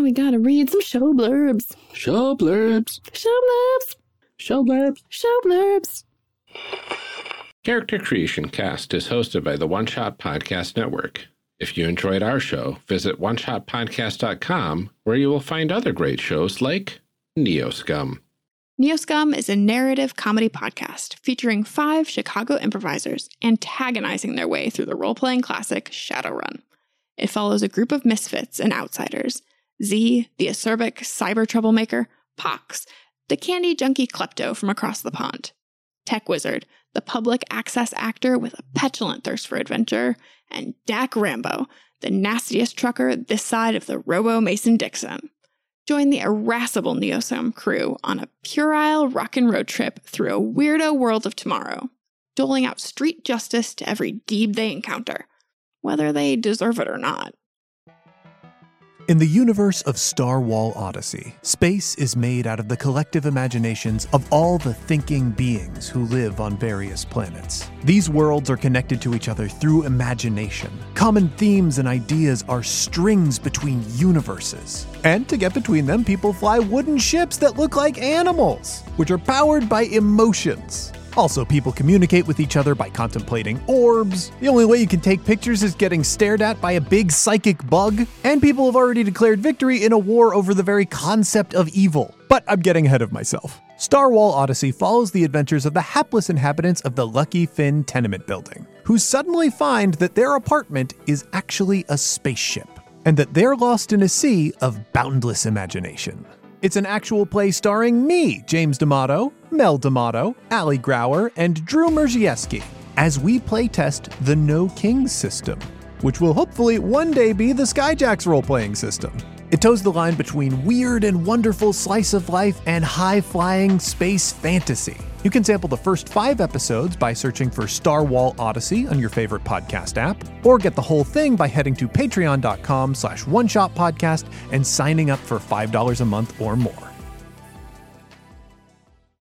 Speaker 3: now we gotta read some show blurbs.
Speaker 2: Show blurbs.
Speaker 3: Show blurbs.
Speaker 2: Show blurbs.
Speaker 3: Show blurbs.
Speaker 2: Character Creation Cast is hosted by the One Shot Podcast Network. If you enjoyed our show, visit oneshotpodcast.com, where you will find other great shows like Neoscum.
Speaker 3: Neoscum is a narrative comedy podcast featuring 5 Chicago improvisers antagonizing their way through the role-playing classic Shadowrun. It follows a group of misfits and outsiders: Z, the acerbic cyber troublemaker; Pox, the candy junkie klepto from across the pond; Tech Wizard, the public access actor with a petulant thirst for adventure; and Dak Rambo, the nastiest trucker this side of the Robo-Mason-Dixon. Join the irascible Neoscum crew on a puerile rockin' road trip through a weirdo world of tomorrow, doling out street justice to every deeb they encounter, whether they deserve it or not.
Speaker 6: In the universe of Star Wall Odyssey, space is made out of the collective imaginations of all the thinking beings who live on various planets. These worlds are connected to each other through imagination. Common themes and ideas are strings between universes. And to get between them, people fly wooden ships that look like animals, which are powered by emotions. Also, people communicate with each other by contemplating orbs. The only way you can take pictures is getting stared at by a big psychic bug. And people have already declared victory in a war over the very concept of evil. But I'm getting ahead of myself. Star Wall Odyssey follows the adventures of the hapless inhabitants of the Lucky Finn tenement building, who suddenly find that their apartment is actually a spaceship, and that they're lost in a sea of boundless imagination. It's an actual play starring me, James D'Amato, Mel D'Amato, Ali Grauer, and Drew Merzieski, as we playtest the No Kings system, which will hopefully one day be the Skyjacks role-playing system. It toes the line between weird and wonderful slice of life and high-flying space fantasy. You can sample the first 5 episodes by searching for Star Wall Odyssey on your favorite podcast app, or get the whole thing by heading to patreon.com/oneshotpodcast and signing up for $5 a month or more.